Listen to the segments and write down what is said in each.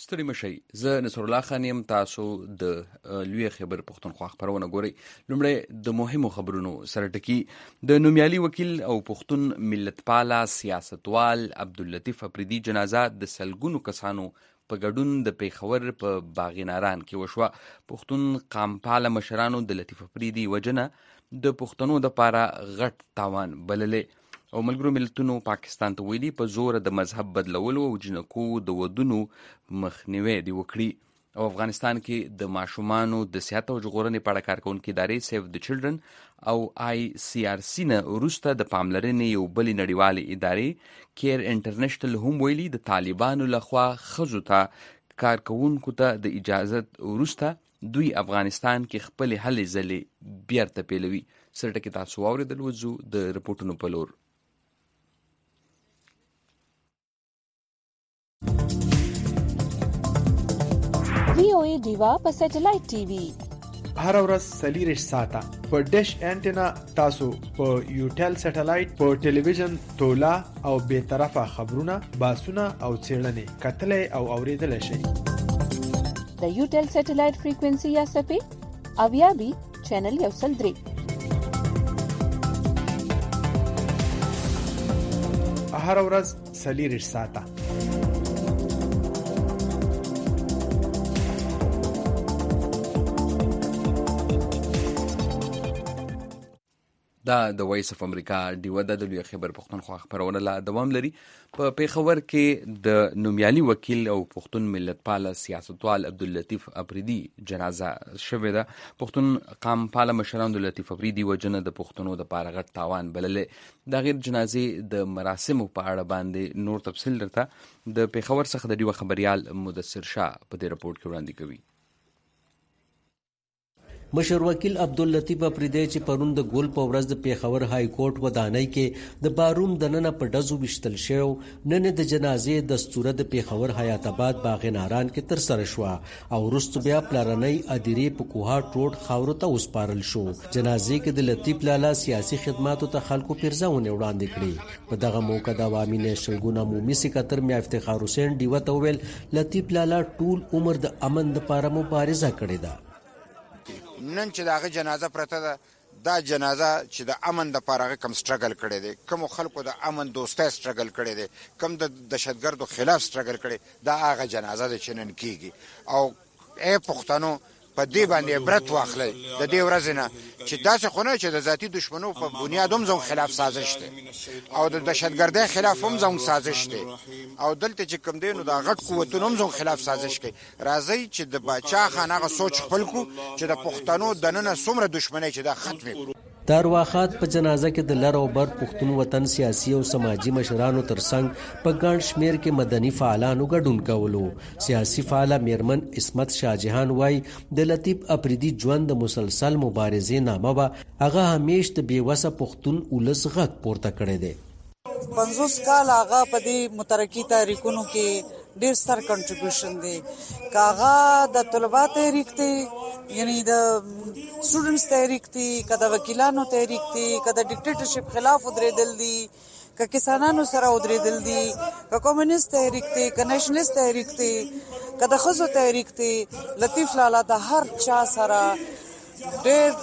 ستړي مشئ. زه نصر الله خان یم. تاسو د لوی خبر پښتونخوا خبرونه ګورئ. لومړی د مهمو خبرونو سره ټکي. د نومیالي وکیل او پښتون ملتپاله سیاستوال عبداللطیف اپریدي جنازه د سلګونو کسانو په ګډون د پیښور په باغیناران کې وشوه. پښتون قامپاله مشرانو د لطیف اپریدي وجنه د پښتنو دپاره غټ تاوان بللې او ملګرو ملتونو پاکستان ته ویلي په زور د مذهب بدلولو او جنکو د ودونو مخنیوی دی وکړي. او افغانستان کې د ماشومانو د صحت او ژغورنې په اړه کارکوونکې ادارې سیف د چلډرن او ICRC نه وروسته د پاملرنې یو بلې نړیوالې ادارې کیر انټرنیشنل هم ویلي د طالبانو لخوا ښځو ته کارکوونکو ته د اجازت وروسته دوی افغانستان کې خپلې هلې ځلې بیرته پیلوي. سره ټکي تاسو واورېدل. وځو د رپورټونو په لور. VOA ډیوا په سټلایټ ټي وي هر ورځ 40 ساعته په ډیش انټینا تاسو په یوټل سټلایټ په ټلویزیون تولا او به طرفه خبرونه باسونه او چیرنې کتلې او اوریدل شي. د یوټل سټلایټ فریکوئنسي یا سپې اویابي چینل یو سل درې هر ورځ 40 ساعته. دا د وایس اف امریکا ډیوه د لوی خبر پښتونخوا خبرونه لا دوام لري. په پیښور کې د نومیالي وکیل او پښتون ملتپاله سیاستوال عبداللطیف اپریدي جنازه شوې ده. پښتون قامپاله مشرانو د لطیف اپریدي وجنه د پښتنو د پاره غټ تاوان بللې. د غیر جنازې د مراسمو په اړه باندې نور تفصیل درته د پیښور څخه د ډیوه خبريال مدثر شاه په دې رپورت کې وړاندې کوي. مشر وکیل عبداللطیف اپریدي چې پرون د ګول په ورځ د پیښور های کورټ ودانۍ کې د باروم دننه په ډزو وشتل شو. نن د جنازې دستوره د پیښور حیات آباد باغیناران کې تر سره شو او وروسته بیا پلارنۍ اديري په کوهاټ روډ خاورو ته وسپارل شو. جنازې کې د لطیف لالا سیاسي خدماتو ته خلکو پیرزاونه وړاندې کړي. په دغه موقع د عوامي نېشنل ګوند عمومي سکرټر میا افتخار حسین ډیوه ته ویل لطیف لالا ټول عمر د امن لپاره مبارزه کړې ده. نن چې داغه جنازه پرته ده، دا جنازه چې د امن د پاره کم سټرګل کړي دي، کوم خلکو د امن دوستۍ سټرګل کړي دي، کوم د دهشتګردو خلاف سټرګل کړي، دا هغه جنازه ده چې نن کیږي. او اے پښتنو په دې باندې عبرت واخلئ د دې ورځې نه چې داسې خو نه چې د ذاتي دشمنو په بنیاد هم زموږ خلاف سازش دی او د دهشتګردۍ خلاف هم زموږ سازش دی او دلته چې کوم دی نو د غټ قوتونو هم زموږ خلاف سازش کوي. راځئ چې د باچا خان هغه سوچ خپل کو چې د پښتنو دننه څومره دشمنی چې دا ختمي. د ارواښاد په جنازه کې د لر او بر پښتون وطن سیاسي او سماجی مشرانو ترڅنګ په ګڼ شمیر کې مدني فعالانو ګډون کولو. سیاسي فعاله میرمن اسمت شاهجهان وای د لطیف اپریدي ژوند د مسلسل مبارزې نامه به هغه همیش د بیوسه پښتون ولس غږ پورته کړی دی. 50 کال هغه په دې مترقي تاریخونو کې ډیر ستر کنټریبیوشن دی. کاغه د طلبه تحریک دی، یعنی د سټوډنټس تحریک دی، کده وکیلانو تحریک دی، کده ډیکټیټرشپ خلاف ودرېدل دي، که کسانانو سره ودرېدل دي، که کمیونست تحریک دی، که نېشنلیست تحریک دی، که د ښځو تحریک دی. لطیف لالا د هر چا سره ډیر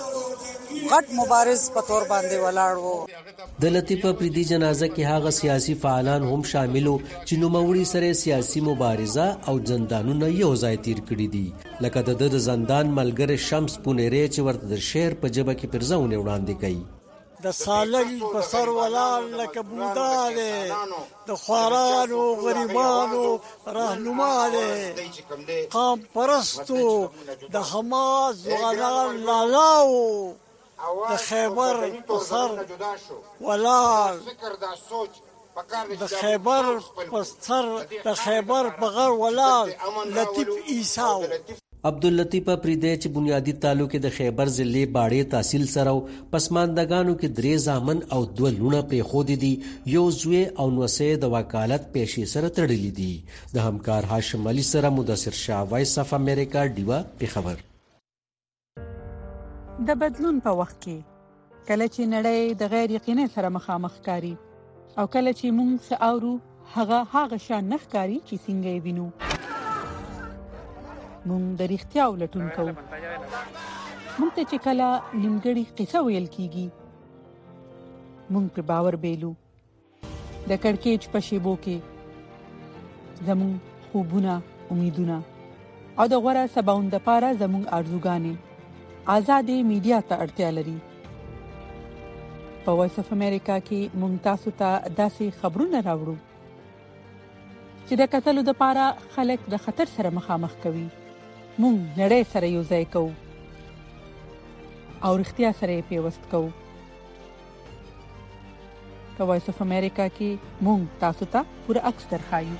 غټ مبارز په تور باندې ولاړ وو. د لطیف اپریدي جنازه کې هغه سیاسي فعالان هم شاملو چې نوموړي سره سیاسي مبارزه او زندانونه یو ځای تیر کړي دي، لکه د زندان ملګری شمس پونیری چې ورته د شعر په ژبه کې پرزاونه وړاندې کوي. د سالنګ په سر ولال لکه بوداله، د خوارانو غریبانو رهنماله، قام پرستو د حماس ځوانان لالاو، د خیبر په سر ولال، د خیبر په سر د خیبر په غر ولال لطیف عیساو. عبداللطیف اپریدي چې بنیادی تعلق د خیبر ضلع باړې تحصیل سره پسماندگانو کې 3 زامن او 2 لونه پرېښودي دي، یو زوی او نوسه د وکالت پیشې سره تړلي دي. د همکار هاشم علي سره مدثر شاه، وایس اف امریکا ډیوا پیښور. د بدلون په وخت کې کله چې نړۍ د غیر یقیني سره مخامخ کاری او کله چې موږ څه اورو هغه شان نه ښکاري چې څنګه یې وینو. مونږ د رښتیا ولټون کوو. مونږ ته چې کله نیمګړی قصه ویل کیږي مونږ پر باور بیلو. د کړکېچ په شیبو کې زمونږ خوبونه، امیدونه او د غوړه سباوند لپاره زمونږ ارزوګانې آزادې میډیا ته اړتیا لري. په وایس اف امریکا کې مونږ تاسو ته داسې خبرونه راوړو چې د کتلو لپاره خلک د خطر سره مخامخ کوي. مونږ نړۍ سره یو ځای کوو او رښتیا سره پیوست کوو. په وایس اف امریکا کې مونږ تاسو ته پوره عکس درخایو.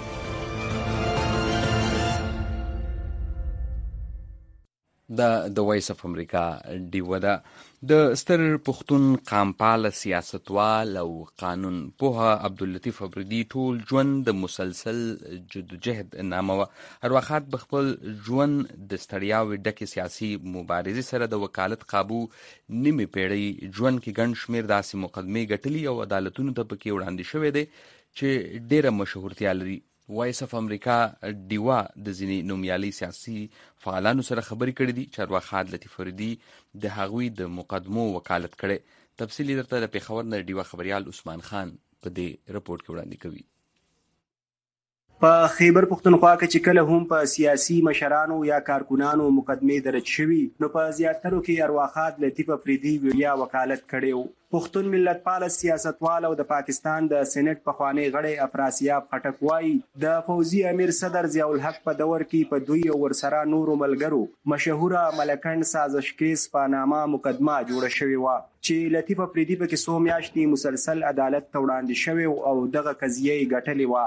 د وایس اف امریکا ډیوه ده. د ستر پښتون قامپال سیاستوال او قانون پوها عبداللطیف افریدي ټول ژوند د مسلسل جدوجهد نامه وه. ارواښاد په خپل ژوند د ستړیاوې ډکې سیاسي مبارزې سره د وکالت قابو نیمې پیړۍ ژوند کې ګڼ شمېر داسې مقدمې ګټلي او عدالتونو ته پکې وړاندې شوی دی چې ډېره مشهورتیا لري. وایس اف امریکا ډیوه د ځینې نومیالي سیاسي فعالانو سره خبرې کړې دي چې ارواښاد لطیف افریدي د هغوی د مقدمو وکالت کړي. تفصیل درته د پېښور نه ډیوه خبریال عثمان خان په دې رپورټ کې وړاندې کوي. په خیبر پښتونخوا کې چې کله هم په سیاسي مشرانو یا کارکونانو مقدمې درج شوي نو په زیاترو کې ارواښاد لطیف افریدي ویلیا وکالت کړی و. پښتون ملتپال سیاستوال او د پاکستان د سېنات پخوانی غړی افراسیاب خټک وایي د فوزي امیر صدر ضیاء الحق په دور کې په دوی او ورسره نورو ملګرو مشهوره ملکنډ سازشکیز په نامه مقدمه جوړه شوې وه چې لطیف افریدي پکې څو میاشتې مسلسل عدالت ته وړاندې شوی او دغه قضیه یې ګټلې وه.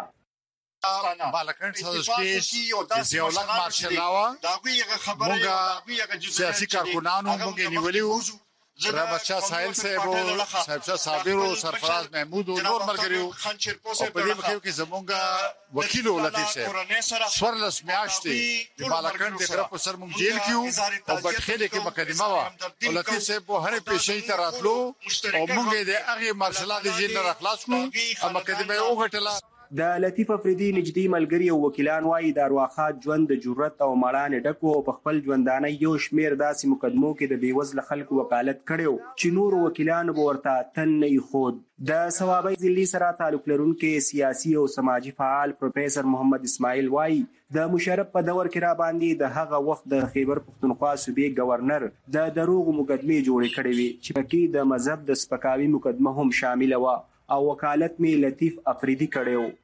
ملکنډ سازشکیز ضیاء الحق مارشال وه. مونږ سیاسي کارکونانو مونږ نیولي وو. رحمت شاه ساحل صاحب او صاحب شاه صابر او سرفراز محمود او نور ملګري او په دې مخکې کې زمونږ وکیل لطیف صاحب سورلس میاشتې د ملکنډ د طرف سر مونږ جیل کې او بټخېله کې مقدمه وه او لطیف صاحب په هر پیشې ته راتلو او مونږ د هغه مارشال د جیل نه خلاص کړو او مقدمه یې وغټله. د لطیف افریدي نږدې ملګري او وکیلان وایي د ارواښاد ژوند د جرأت او مړانې ډک و او په خپل ژوندانه یو شمېر داسې مقدمو کې د بېوزله خلکو وکالت کړی و چې نورو وکیلانو به ورته تن نه ایښود. د صوابۍ ضلعې سره تعلق لرونکي سیاسي او سماجي فعال پروفیسر محمد اسماعیل وایي د مشرف په دور کې را باندې د هغه وخت د خیبر پښتونخوا صوبې گورنر د دروغو مقدمې جوړې کړې وې چې پکې د مذهب د سپکاوي مقدمه هم شامله وه او وکالت می لطیف افریدي کړی و.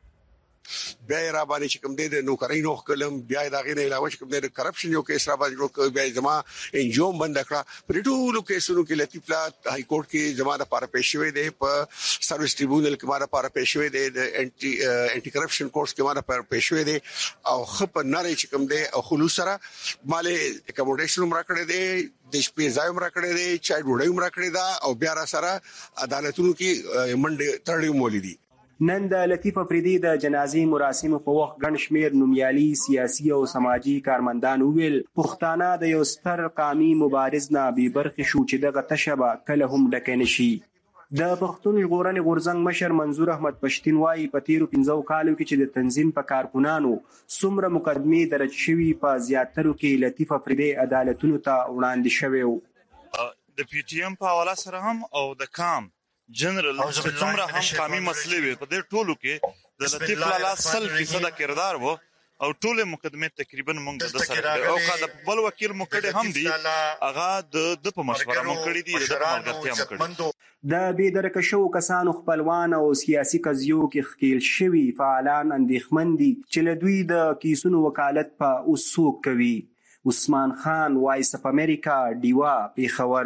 بیا را باندې چې کوم د نوکرۍ نوخ کلم بیا د غیر علاوه چې کوم د کرپشن یو کیس را باندې جوړ کړ بیا زما انجوم بند کړه پر ټولو کیسونو کې لطیف لا های کورټ کې زما د لپاره پېښ شوی دی په سرویس ټریبیونل کې ما د لپاره پېښ شوی دی د انټي کرپشن کورس کې ما د لپاره پېښ شوی دی او خپ نری چې کوم دی او خلوص سره مالې اکوموډیشن عمر کړی دی د شپې ځای عمر کړی دی چای ډوډۍ عمر کړی دا او بیا را سره عدالتونو کې منډه تړلې مولې دي. نن د لطیف افریدي د جنازې مراسمو په وخت ګڼ شمېر نومیالي سیاسي او سماجي کارمندان وویل پښتانه د یو ستر قامي مبارز نه بې برخې شو چې دغه تشه به کله هم ډکه نه شي. د پښتون ژغورنې غورځنګ مشر منظور احمد پښتين وایي په تیرو 15 کالو کې چې د تنظیم په کارکونانو څومره مقدمې درج شوي په زیاترو کې لطیف افریدي عدالتونو ته وړاندې شوی و. د پی ټی ایم په حواله سره هم او د کام جنرال چې څومره هم قامي مسلې وي په دې ټولو کې د لطیف لالا 100% کردار وو او ټول مقدمه تقریبا موږ د سره او کا د بل وکیل مکړه هم دي هغه د په مشوره مونږ کړی دي د ملګرتیا مونږ کړی. د بېدرکه شو کسانو خپلوان او سیاسي قضیو کې ښکیل شوي فعالان اندېښمن دي چې له دوی د کیسونو وکالت په اوس څوک کوي. عثمان خان، وایس اف امریکا، ډیوه، پېښور.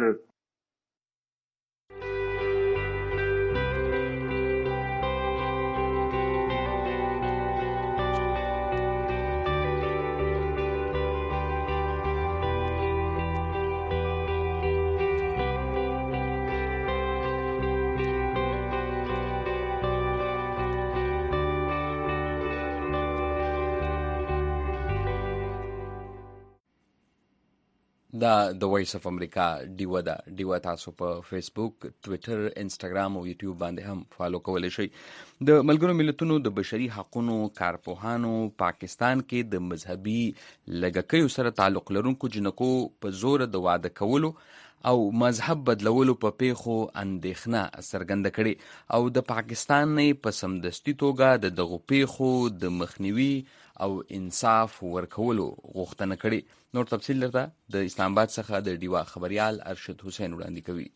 دا د وایس اف امریکا ډیوه ده. ډیوه تاسو په فیسبوک، ټویټر، انسټاګرام او یوټیوب باندې هم فالو کولی شئ. د ملګرو ملتونو د بشري حقوقو کارپوهانو پاکستان کې د مذهبي لږکیو سره تعلق لرونکو جنکو په زور د واده کولو او مذهب بدلولو په پیښو اندېښنه څرګنده کړې او د پاکستان نه په سمدستي توګه د دغو پیښو د مخنیوي او انصاف ورکولو غوښتنه کړې. نور تفصیل لرته د اسلام آباد څخه د ډیوا خبريال ارشد حسین وړاندې کوي.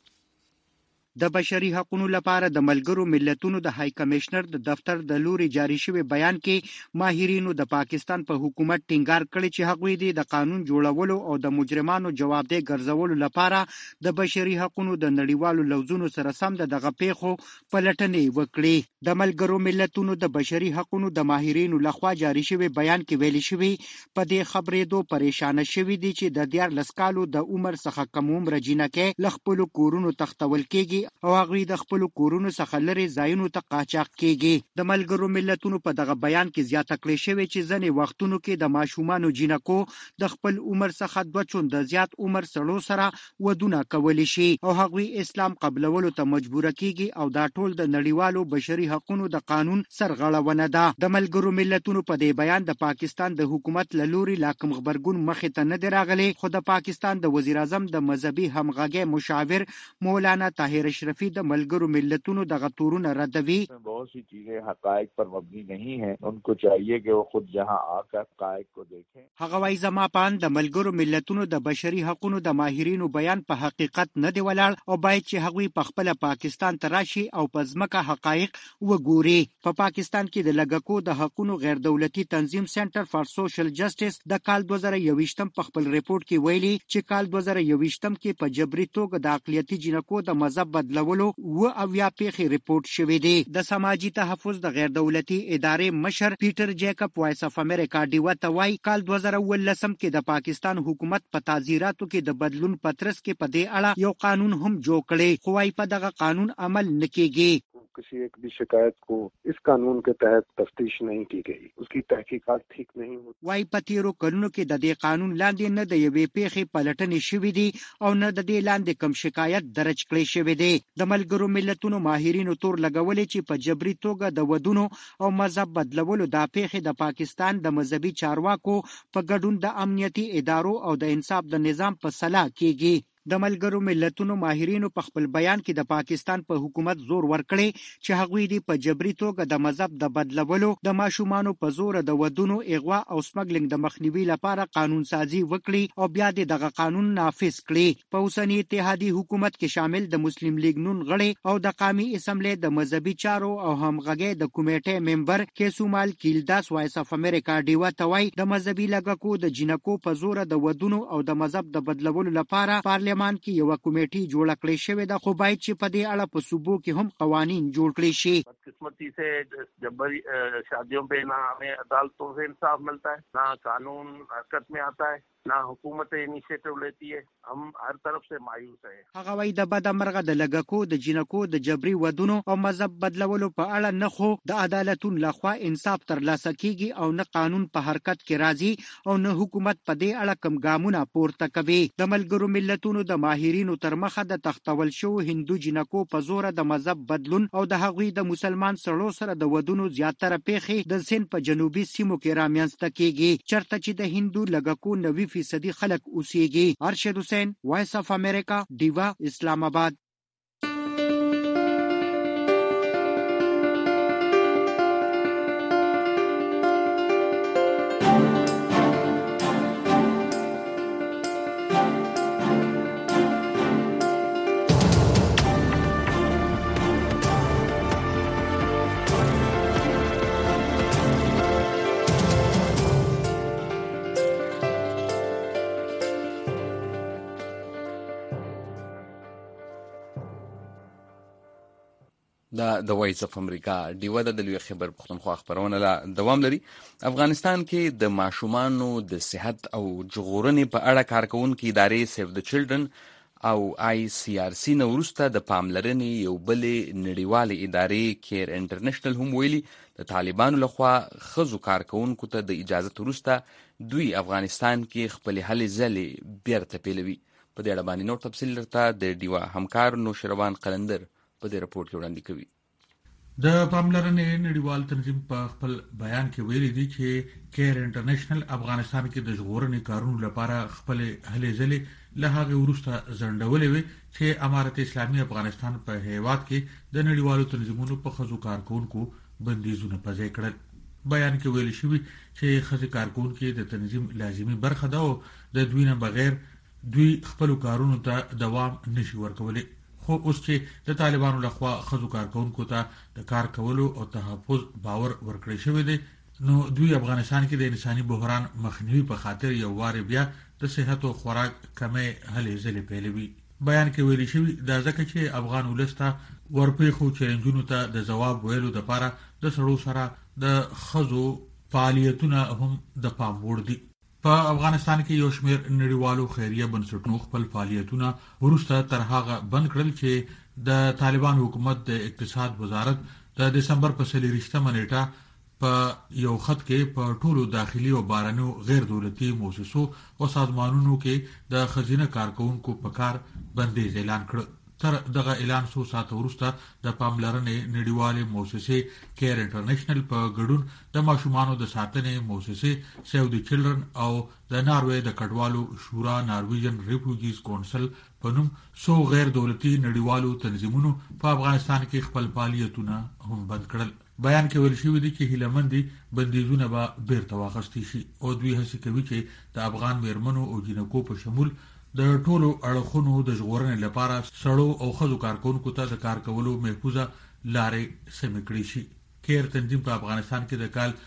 د بشري حقوقو لپاره د ملګرو ملتونو د های کمشنر د دفتر د لوري جاری شوی بیان کې ماهرینو د پاکستان په حکومت ټینګار کړی چې هغوی د قانون جوړولو او د مجرمانو جوابدeh ګرځولو لپاره د بشري حقوقو د نړیوالو لوزونو سره سم دغه پیښو پلټنې وکړي. د ملګرو ملتونو د بشري حقوقو د ماهرینو لخوا جاری شوی بیان کې ویل شوی په دې خبرېدو پریشان شوی دي چې د 14 کالو د عمر څخه کم عمر جنکه لخپل کورونو تختول کېږي او هغوی د خپل کورونو څخه لري ځایونو ته قاچاق کېږي. د ملګرو ملتونو په دغه بیان کې زیاته کړې شوې چې ځینې وختونو کې د ماشومانو جنکو د خپل عمر څخه 2 چنده زیات عمر سړو سره ودونه کولی شي او هغوی اسلام قبلولو ته مجبور کېږي او دا ټول د نړیوالو بشري حقوقو د قانون سرغړونه ده. د ملګرو ملتونو په دې بیان د پاکستان د حکومت له لوري لا کوم خبرګون مخې ته نه دی راغلی، خو د پاکستان د وزیر اعظم د مذهبي همغږي مشاور مولانا طاهر اشرفی د ملګرو ملتونو د غتورونه ردوي. बहुत सी चीजें हकायक पर मबनी नहीं है, उनको चाहिए कि वो खुद जहां आकर हकायक को देखें. هغه وايي زما پان د ملګرو ملتونو د بشري حقوقو د ماهرینو بیان په حقیقت نه دی ولاړ او باید چې هغوی په خپل پاکستان ته راشي او په ځمکه حقایق وګوري. په پاکستان کې د لږکو د حقوقو غیر دولتي تنظیم سنټر فار سوشل جسټس د کال 2021 په خپل ریپورت کې ویلي چې کال 2021 کې په جبري توګه د اقلیتي جنکو د مذهب بدلولو او یا پیښې ریپورت شوې دي. د سماجی تحفظ د غیر دولتي ادارې مشر پیټر جیکب وایس اف امریکا ډیوه ته وایي کال 2019 کې د پاکستان حکومت په تعزیراتو کې د بدلون پترس کې په دې اړه یو قانون هم جوړ کړي، خو وايي په دغه قانون عمل نکېږي. किसी एक भी शिकायत को इस कानून के तहत तफ्तीश नहीं की गई, उसकी तहकीकात ठीक नहीं होती. वाई پتیرو کلونو کې د دې قانون لاندې نه د یوې پیښې پلټنې شوې دي او نه د دې لاندې کوم شکایت درج کړی شوی دی. د ملګرو ملتونو ماهرینو تور لګولې چې په جبري توګه د ودونو او مذهب بدلولو د پیښې د پاکستان د مذهبي چارواکو په ګډون د امنیتي ادارو او د انصاف د نظام په صلاح کېږي. د ملګرو ملتونو ماهرینو په خپل بیان کې د پاکستان په حکومت زور ورکړي چې هغوی دی په جبري توګه د مذهب د بدلولو، د ماشومانو په زور د ودونو، اغوا او سمګلینګ د مخنیوي لپاره قانون سازي وکړي او بیا دغه قانون نافذ کړي. په اوسنی اتحادیه حکومت کې شامل د مسلم لیگ نون غړي او د قومي اسمبلی د مذهبي چارو او همغږي د کمیټې ممبر کیسومال کیلداس وایس اف امریکا ډیوه ته وایي د مذهبي لږکو د جنکو په زور د ودونو او د مذهب د بدلولو لپاره پارلیمان کې یو کمیټه جوړ کړې شوې ده، خو باید چې په دې اړه په صوبو کې هم قوانین جوړ کړي شي. بدقسمتی से जबरी शादियों पे ना हमें अदालतों से इंसाफ मिलता है, ना कानून हरकत में आता है, ना हुकूमत इनिशिएटिव लेती है. हम हर तरफ से मायूस हैं. هغه وايي د بدمرغه د لږکو د جنکو د جبري ودونو او مذهب بدلولو په اړه نه خو د عدالتونو لخوا انصاف ترلاسه کیږي او نه قانون په حرکت کې راځي او نه حکومت په دې اړه کوم ګامونه پورته کوي. د ملګرو ملتونو د ماهرینو تر مخه د تختول شو هندو جنکو په زور د مذهب بدلون او د هغوی د مسلمان سړو سره د ودونو زیاتره پیښې د سند په جنوبي سیمو کې رامنځته کیږي، چرته چې د هندو لږکو 90% خلک اوسېږي. ارشد حسین، وایس اف امریکا، ډیوا، اسلام آباد. د وایس اف امریکا ډیوه د لوی خبر پښتونخوا خبرونه لا دوام لري. افغانستان کې د ماشومانو د صحت او جغورنې په اړه کارکونکو ادارې سیو د چلډرن او ICRC نه وروسته د پاملرنې یو بلې نړیوالې ادارې کیر انټرنیشنل هم ویلي د طالبانو لخوا ښځو کارکوونکو ته د اجازت وروسته دوی افغانستان کې خپلې هلې ځلې بیرته پیلوي. په دې اړه باندې نور تفصیل درته د ډیوا همکار نوشروان قلندر په دې رپورټ کې وړاندې کوي. د پاملرنې نړیوال تنظیم په خپل بیان کې ویلي دي چې کیر انټرنیشنل افغانستان کې د ژغورنې کارونو لپاره خپل هلې ځلې له هغه وروسته ځنډولې وي چې امارت اسلامي افغانستان په هیواد کې د نړیوالو تنظیمونو په ښځو کارکوونکو بندیزونه په ځای کړل. بیان کې ویل شوي چې ښځې کارکوونکي د تنظیم لازمي برخه ده او د دوی نه بغیر دوی خپل کارونو ته دوام نشي ورکولی. خو اوس چې د طالبانو لخوا ښځو کارکوونکو ته د کار کولو او تحفظ باور ورکړی شوی دی نو دوی افغانستان کې د انساني بحران مخنیوي په خاطر یو وار بیا د صحت او خوراک کمې هلې ځلې پیلوي. بیان کې ویل شوي دا ځکه چې افغان ولس ته ورپېښو چیلنجونو ته د ځواب ویلو دپاره د سړو سره د ښځو فعالیتونه هم د پام وړ دي. په افغانستان کې یو شمېر نړیوالو خیریه بنسټونو خپل فعالیتونه وروسته تر هغه بند کړل چې د طالبان حکومت د اقتصاد وزارت د دسمبر په 24 نیټه په یو خط کې په ټولو داخلي او بهرنیو غیر دولتي مؤسسو او سازمانونو کې د ښځینه کارکوونکو په کار بندیز اعلان کړ. تر دغه اعلان څو ساعته وروسته د پاملرنې نړیوالې مؤسسې کیر انټرنیشنل په ګډون د ماشومانو د ساتنې مؤسسې سیو د چلډرن او د ناروې د کډوالو شورا نارویجن ریفیوجیز کونسل په نوم څو غیر دولتي نړیوالو تنظیمونو په افغانستان کې خپل فعالیتونه هم بند کړل. بیان کې ویل شوي دي چې هیله مند دي بندیزونه به بیرته واخیستي شي او دوی هڅې کوي چې د افغان میرمنو او جینکو په شمول د ټولو اړخونو د ژغورنې لپاره سړو او ښځو کارکوونکو ته د کار کولو محفوظه لارې سمې کړې شي. کیر تنظیم په افغانستان کې د کال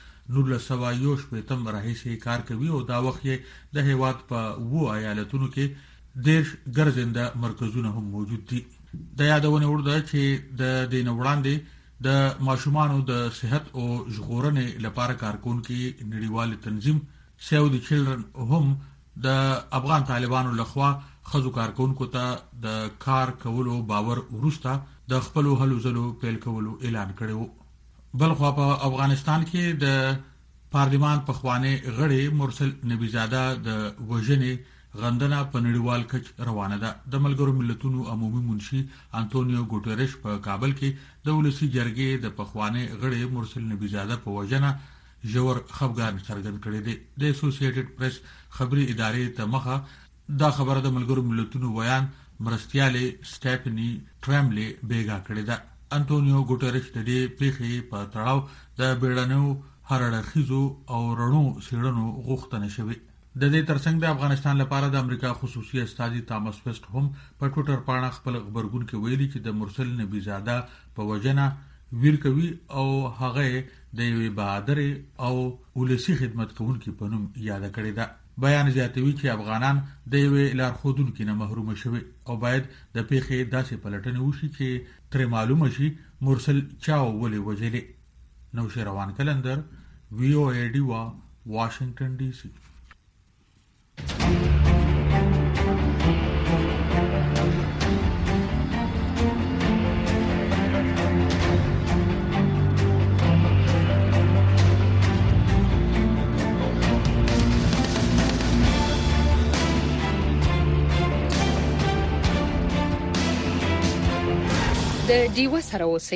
1960 راهیسې کار کوي او دا وخت یې د هیواد په 2 ایالتونو کې 10 ګرځنده مرکزونه هم موجود دي. د یادونه وړ ده چې د دې نه وړاندې د ماشومانو د صحت او ژغورنې لپاره کارکوونکي نړیوال تنظیم سیو د چلډرن هم د افغان طالبانو لخوا ښځو کارکوونکو ته د کار کولو باور وروسته د خپلو هلو ځلو پیل کولو اعلان کړی و. بلخوا په افغانستان کې د پارلمان پخوانی غړی مرسل نبیزاده د وژنې غندنه په نړیوال کچ روانه ده. د ملګرو ملتونو عمومي منشي انټونیو ګوټریش په کابل کې د ولسی جرګې د پخوانی غړی مرسل نبیزاده په وژنه ژور خفګان څرګند کړی دی. د اسوسییټډ پریس خبري ادارې ته مخه دا خبره د ملګرو ملتونو ویان مرستیالې سټیفني ټراملي بیګا کړې ده. انټونیو ګوټریش د دې پیښې په تړاو د بیړنیو هر اړخیزو او رڼو څېړنو غوښتنه شوې. د دې ترڅنګ د افغانستان لپاره د امریکا خصوصي استازي تامس ویسټ هم په ټویټر پاڼه خپل خبرګون کې ویلي چې د مرسل نبیزاده په وژنه ویر کوي او هغه د یوې بهادرې او ولسي خدمت کوونکي په نوم یاد کړی ده. بیان زیاتوي چې افغانان د یوې لارښودونکي نه محروم شوي او باید د پیښې داسې پلټنې وشي چې ترې معلومه شي مرسل چا ولې وژلی. نوشروان قلندر VOA ډیوا واشنگټن ډي سي. د ډیوا سره اوسئ.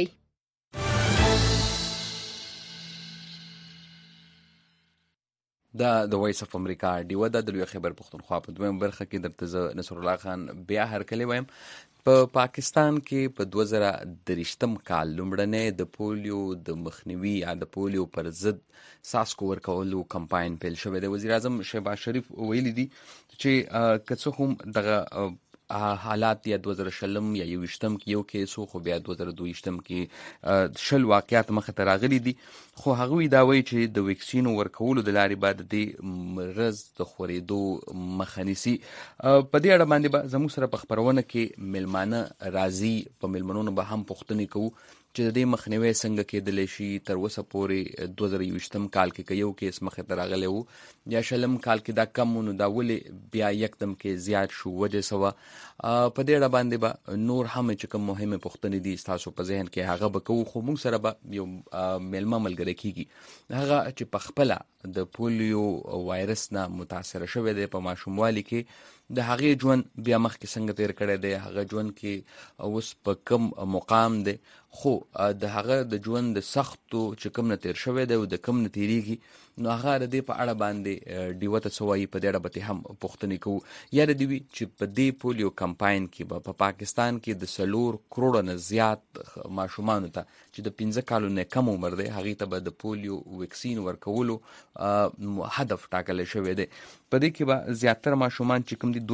د وایس اف امریکا ډیوا د لوی خیبر پښتونخوا په دویم برخه کې درته زه نصر الله خان بیا هرکلی وایم. په پاکستان کې په 2023 کال لومړنۍ د پولیو د مخنیوي یا د پولیو پر ضد ساسکو ورکولو کمپاین پیل شوی دی. وزیر اعظم شهباز شریف ویلي دي چې که څه هم دغه حالات یا 2020 یا 2020 کې یو کیس خو بیا 2022 کې شل واقعیات مخه ته راغلي دي، خو هغوی دا وایي چې د ویکسین ورکولو د لارې بعد د مرض د خورېدو مخه نیسي. په دې اړه باندې به زموږ سره په خپرونه کې میلمانه راځي، په میلمنونو به هم پوښتنې کوو چې د دې مخنیوی څنګه کېدلی شي. تر اوسه پورې 2020 کال کې یو کیس مخې ته راغلی و، یا شلم کال کې دا کم و، نو دا ولې بیا یکدم کې زیات شو؟ وجه څه وه؟ په دې اړه باندې به نور هم چې کوم مهمه پوښتنې دي تاسو په ذهن کې هغه به کوو، خو موږ سره به یو میلمه ملګری کیږي هغه چې په خپل د پولیو وایرس نه متاثر شوی دی په ماشوموالي کې، د هغې ژوند بیا مخکې څنګه تیر کړی دی، هغه ژوند کې اوس په کم مقام دی، خو د هغه د ژوند د سختو چې کم نه تیر شوی دی او د کم نه تیریږي، نو هغه د دې په اړه باندې ډیوه ته څه وایي، په دې اړه به هم پوښتنې کوو. یا د دې وي چې په دې پولیو کمپاین کې به په پاکستان کې د 4 کروڑه نه زیات ماشومانو ته چې د 15 کالو نه کم عمر دی هغې ته به د پولیو ویکسین ورکولو هدف ټاکلی شوی دی. په دې کې به زیاتره ماشومان چې کوم دي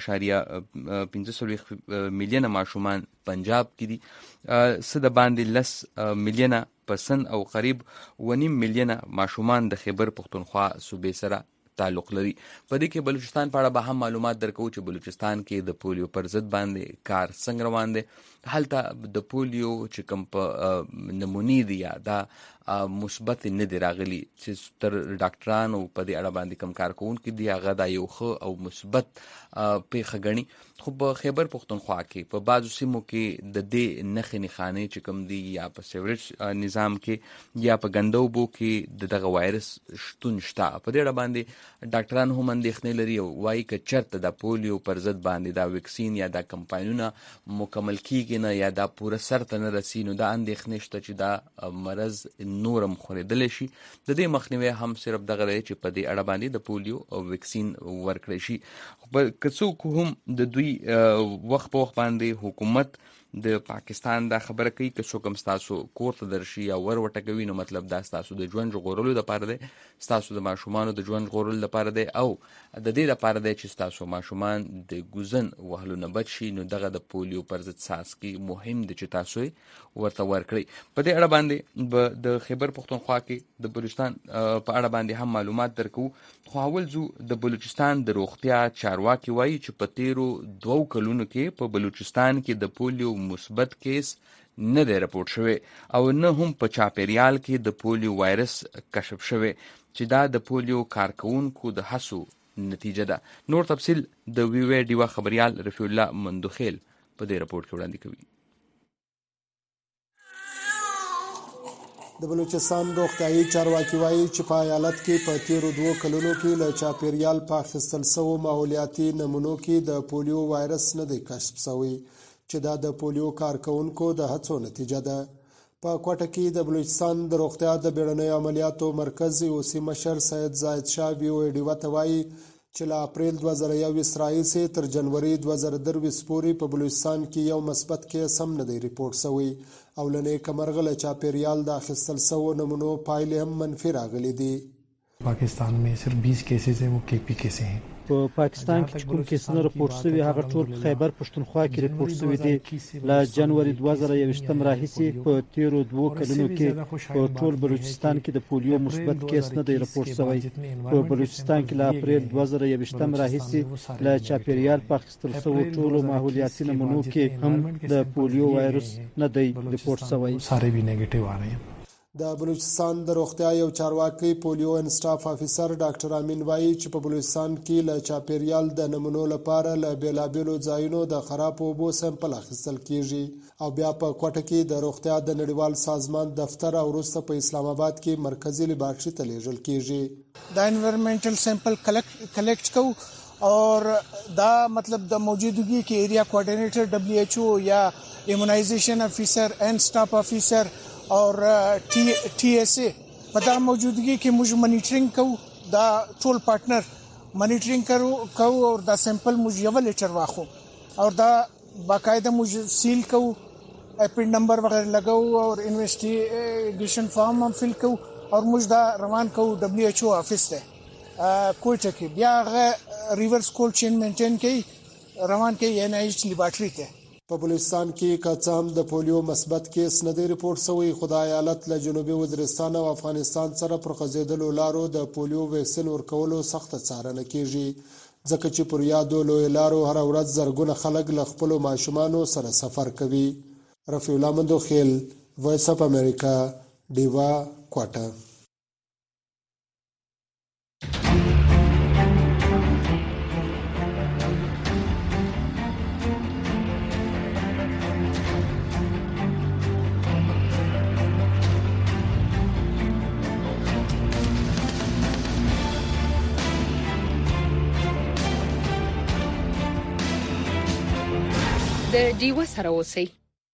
2.15 میلیونه ماشومان پنجاب کې دي، څه د باندې 10 میلیونه په سند او قریب 1.5 میلیونه ماشومان د خیبر پختونخوا صوبې سره تعلق لري. په دې کې بلوچستان په اړه به هم معلومات درکو چې بلوچستان کې د پولیو پر ضد باندې کار څنګه روان دی. هلته د پولیو چې کوم په نمونې دي یا دا مثبت نه دی راغلي چې تر ډاکټرانو په دې اړه باندې کوم کار کوونکي دي هغه دا یو ښه او مثبت پیښه ګڼي. خو په خیبر پختونخوا کې په بعضو سیمو کې د دې نښې نښانې چې کوم دي یا په سیوریج نظام کې یا په ګنده اوبو کې د دغه وایرس شتون شته. په دې اړه باندې ډاکټران هم اندېښنې لري او وایي که چېرته د پولیو پر ضد باندې دا ویکسین یا دا کمپاینونه مکمل کیږي نه یا دا پوره سر ته نه رسي، نو دا اندېښنې شته چې دا مرض نورم خورېدلی شي. د دې مخنیوی هم صرف دغه دی چې په دې اړه باندې د پولیو ویکسین ورکړی شي. که څوک هم د دوی وخت په وخت باندې حکومت د پاکستان دا خبره کوي که څوک هم ستاسو کور ته درشي یا ور وټکوي، نو مطلب دا ستاسو د ژوند ژغورلو دپاره دی، ستاسو د ماشومانو د ژوند ژغورلو دپاره دی او د دې دپاره دی چې ستاسو ماشومان د ګوزن وهلو نه بچ شي. نو دغه د پولیو پر ضد څاڅکي مهم دی چې تاسو یې ورته ورکړئ. په دې اړه باندې به د خیبر پختونخوا کې د بلوچستان په اړه باندې هم معلومات درکو. خو اول ځو د بلوچستان د روغتیا چارواکي وایي چې په تیرو 2 کلونو کې په بلوچستان کې د پولیو مثبت کیس نه دی راپورټ شوی او نه هم په چاپیریال کې د پولیو وایرس کشف شوی چې دا د پولیو کارکوونکو د هڅو نتیجه ده. نور تفصیل د وی ډیوه خبریال رفیع الله مندوخیل په دې راپورټ کې وړاندې کوي. د بلوچستان روغتیايي چارواکي وایي چې په ایالت کې په تیرو 2 کلونو کې له چاپیریال په اخیستل شوو ماحولیاتي نمونو کې د پولیو وایرس نه دی کشف شوی چې دا د پولیو کارکوونکو د هڅو نتیجه ده. په کوټه کې د بلوچستان د روغتیا د بیړنیو عملیاتو مرکز اوسي مشر سید زاید شاه ویو ډیوه ته وایي چې له اپریل 2021 راهیسې تر جنوري 2023 پورې په بلوچستان کې یو مثبت کیس هم نه دی ریپورټ شوی او له نیکه مرغه له چاپیریال د اخیستل شوو نمونو پایلې هم منفي راغلي دي. पाकिस्तान में सिर्फ 20 केसेस हैं, वो केपी के से हैं. په پاکستان کې کوم کیسونه راپورټ شوي هغه ټول په خیبر پښتونخوا کې راپورټ شوي دي. له جنوري 2021 راهیسې په تیرو 2 کلونو کې په ټول بلوچستان کې د پولیو مثبت کیس نه دی راپورټ شوی. په بلوچستان کې له اپریل 2021 راهیسې له چاپیریال په اخیستل شوو ټولو ماحولیاتي نمونو کې هم د پولیو وایرس نه دی راپورټ شوی. سارے بھی نیگیټیو آ رہے ہیں. د بلوچستان د روغتیا یو چارواکي پولیو انسټاف افیسر ډاکټر امین وایي چې په بلوچستان کې له چاپیریال د نمونو لپاره له بیلابیلو ځایونو د خراب اوبو سمپل اخیستل کیږي او بیا په کوټه کې د روغتیا د نړیوال سازمان دفتر او وروسته په اسلام آباد کې مرکزی لیبارټري ته لیږل کیږي. دا انوایرنمنټل سیمپل کلیکټ کو اور دا مطلب د موجودگی کې ایریا کوارډینیټر WHO یا ایمونائزیشن افیسر اینڈ سٹاف افیسر اور TSA په دا موجودگی کې موږ مانیټرینګ کوو. دا ټول پارټنر مانیټرینګ کوو او دا سیمپل موږ یو لیټر واخو اور دا باقاعده موږ سیل کوو, اپین نمبر وغیرہ لګاو اور انویسټیګیشن فارم هم فل کوو اور موږ دا روان کوو WHO افیس ته کوټه کې. بیا هغه ریورس کولډ چین مینټین کوي روان کوي NIH لیبارټري ته. په بلوچستان کې که هم د پولیو مثبت کیس نه دی ریپورټ شوی خو د ایالت له جنوبي وزیرستان او افغانستان سره پر غځېدلو لارو د پولیو ویکسین ورکولو سخته څارنه کیږي ځکه چې پر یادو لوی لارو هر ورځ زرګونه خلک له خپلو ماشومانو سره سفر کوي. رفیع الله مندوخیل وایس اف امریکا ډیوا کوټه. د ډیوه سره اوسئ.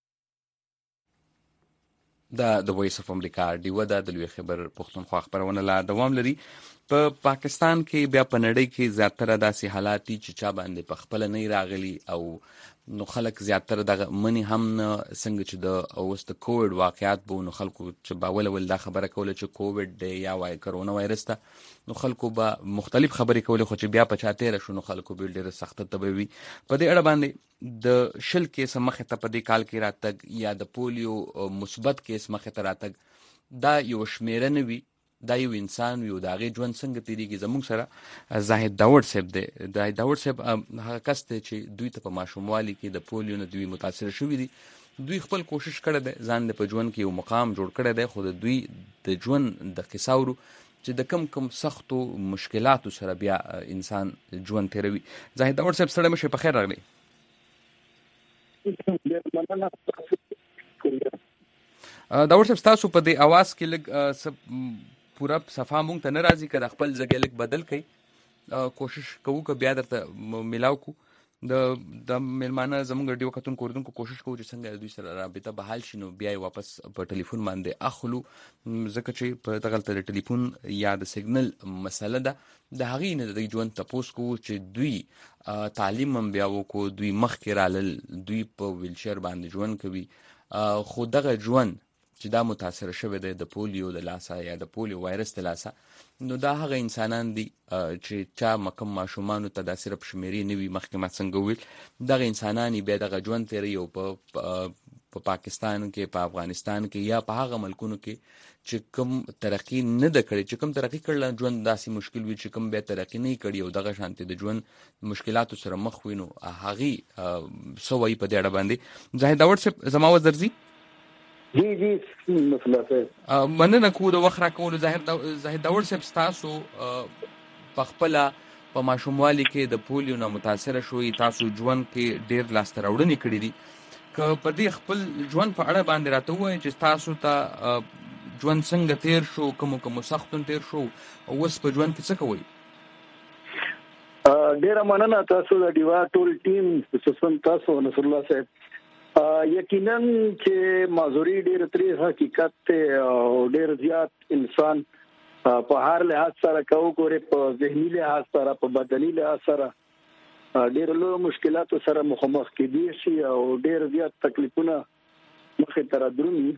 د وایس اف امریکا ډیوه د لوی خیبر پښتونخوا خبرونه لا دوام لري. په پاکستان کې بیا په نړۍ کې زیاتره داسې حالات دي چې چا باندې په خپل نه راغلي او نو خلک زیاتره دغه منی هم څنګه چې د اوس د کووډ واقعیات بو نو خلکو چې باول دا خبره کوله چې کووډ دی یا وای کرونا وایرس ته نو خلکو به مختلف خبرې کولې خو چې بیا په چاته راشو نو خلکو به ډېر سخت تبوي په دې اړه باندې د شل کیس مخه ته په دې کال کې راتګ یا د پولیو مثبت کیس مخه ته راتګ دا یو شمیره نه وي، دا یو انسان یو داغه ژوند څنګه تیریږي. زموږ سره زاهد داوود صاحب دی. د داوود صاحب هغه کس دی چې دوی ته په ماشوموالي کې د پولیو نه دوی متاثر شوي دي. دوی خپل کوشش کړی دی ځان د په ژوند کې یو مقام جوړ کړی دی، خو د دوی د ژوند د قصاورو چې د کم سختو مشکلاتو سره بیا انسان ژوند تیروي. زاهد داوود صاحب سره مشه په خیر راغلی. داوود صاحب تاسو په دې आवाज کې لګ پورا صفه مونږ ته نه راځي که د خپل ځای لیک بدل کړئ. کوشش کوو که بیا درته ملاو کو. د میلمانه زموږ ډیو کتون کوردونکو کوشش کوو چې څنګه دوی سره رابطه بحال شي نو بیا واپس په ټلیفون باندې اخلو، ځکه چې په دغه ټلیفون یا د سیګنل مسله ده. د هغې نه د ژوند تپوس کوو چې دوی تعلیم هم بیا وکړو، دوی مخکې رالل، دوی په ویلچیر باندې ژوند کوي، خو دغه ژوند چې دا متاثر شوی دی د پولیو د لاسه یا د پولیو وایرس د لاسه، نو دا هغه انسانان دي چې چا مکم ماشومانو ته دا صرف شمیرې نه وي مخکې ما څنګه ویل، دغه انسانان بیا دغه ژوند تیروي او په پاکستان کې، په افغانستان کې یا په هغه ملکونو کې چې کوم ترقی نه ده کړې، چې کوم ترقی کړل ژوند داسې مشکل وي، چې کوم بیا ترقی نه کړي او دغه شانتي د ژوند مشکلاتو سره مخ وي، نو هغې څه وایي په دې اړه باندې. زاهد داوود صاحب زما وزر ځي. جی مسله ده مننه کوو د وخت راکولو. زاهد داوود صاحب تاسو په خپله په ماشوموالي کې د پولیو نه متاثره شوي، تاسو ژوند کې ډېر لاسته راوړنې کړي دي، که په دې خپل ژوند په اړه باندې راته ووایئ چې تاسو ته ژوند څنګه تیر شو، کومو سختون تیر شو او اوس په ژوند کې څه کوئ؟ ډېره مننه تاسو د ډیوا ټول ټیم، خصوصا تاسو نصر الله صاحب. یقینا چې معذوري ډېر تریخ حقیقت ته او ډېر زیات انسان په هر لحاظ سره کوو، ګورې په ذهني لحاظ سره، په بدني لحاظ سره ډېر لوی مشکلاتو سره مخامخ کېدی شي او ډېر زیات تکلیفونه مخې ته درومي.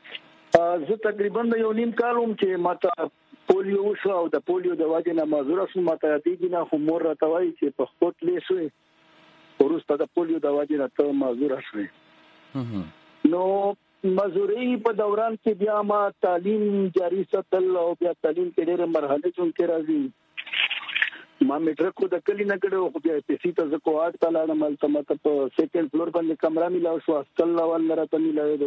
زه تقریبا د یو نیم کال وم چې ماته پولیو وشو او د پولیو د وجې نه معذوره شوم. ماته یادېږي نه، خو مور راته وایي چې په خپل لې شوې، وروسته د پولیو د وجې نه ته معذوره شوې. نو مزوري په دوران کې بیا ما تعلیم جاری ساتل او بیا تعلیم کې ډېر مرحله چونکې راځي. ما میټرک د کلی نه کړو، خو بیا پیسې ته زکو آټ کاله نه ملته ماته په سیکنډ فلور باندې کمره ملاو شو، استل ول راته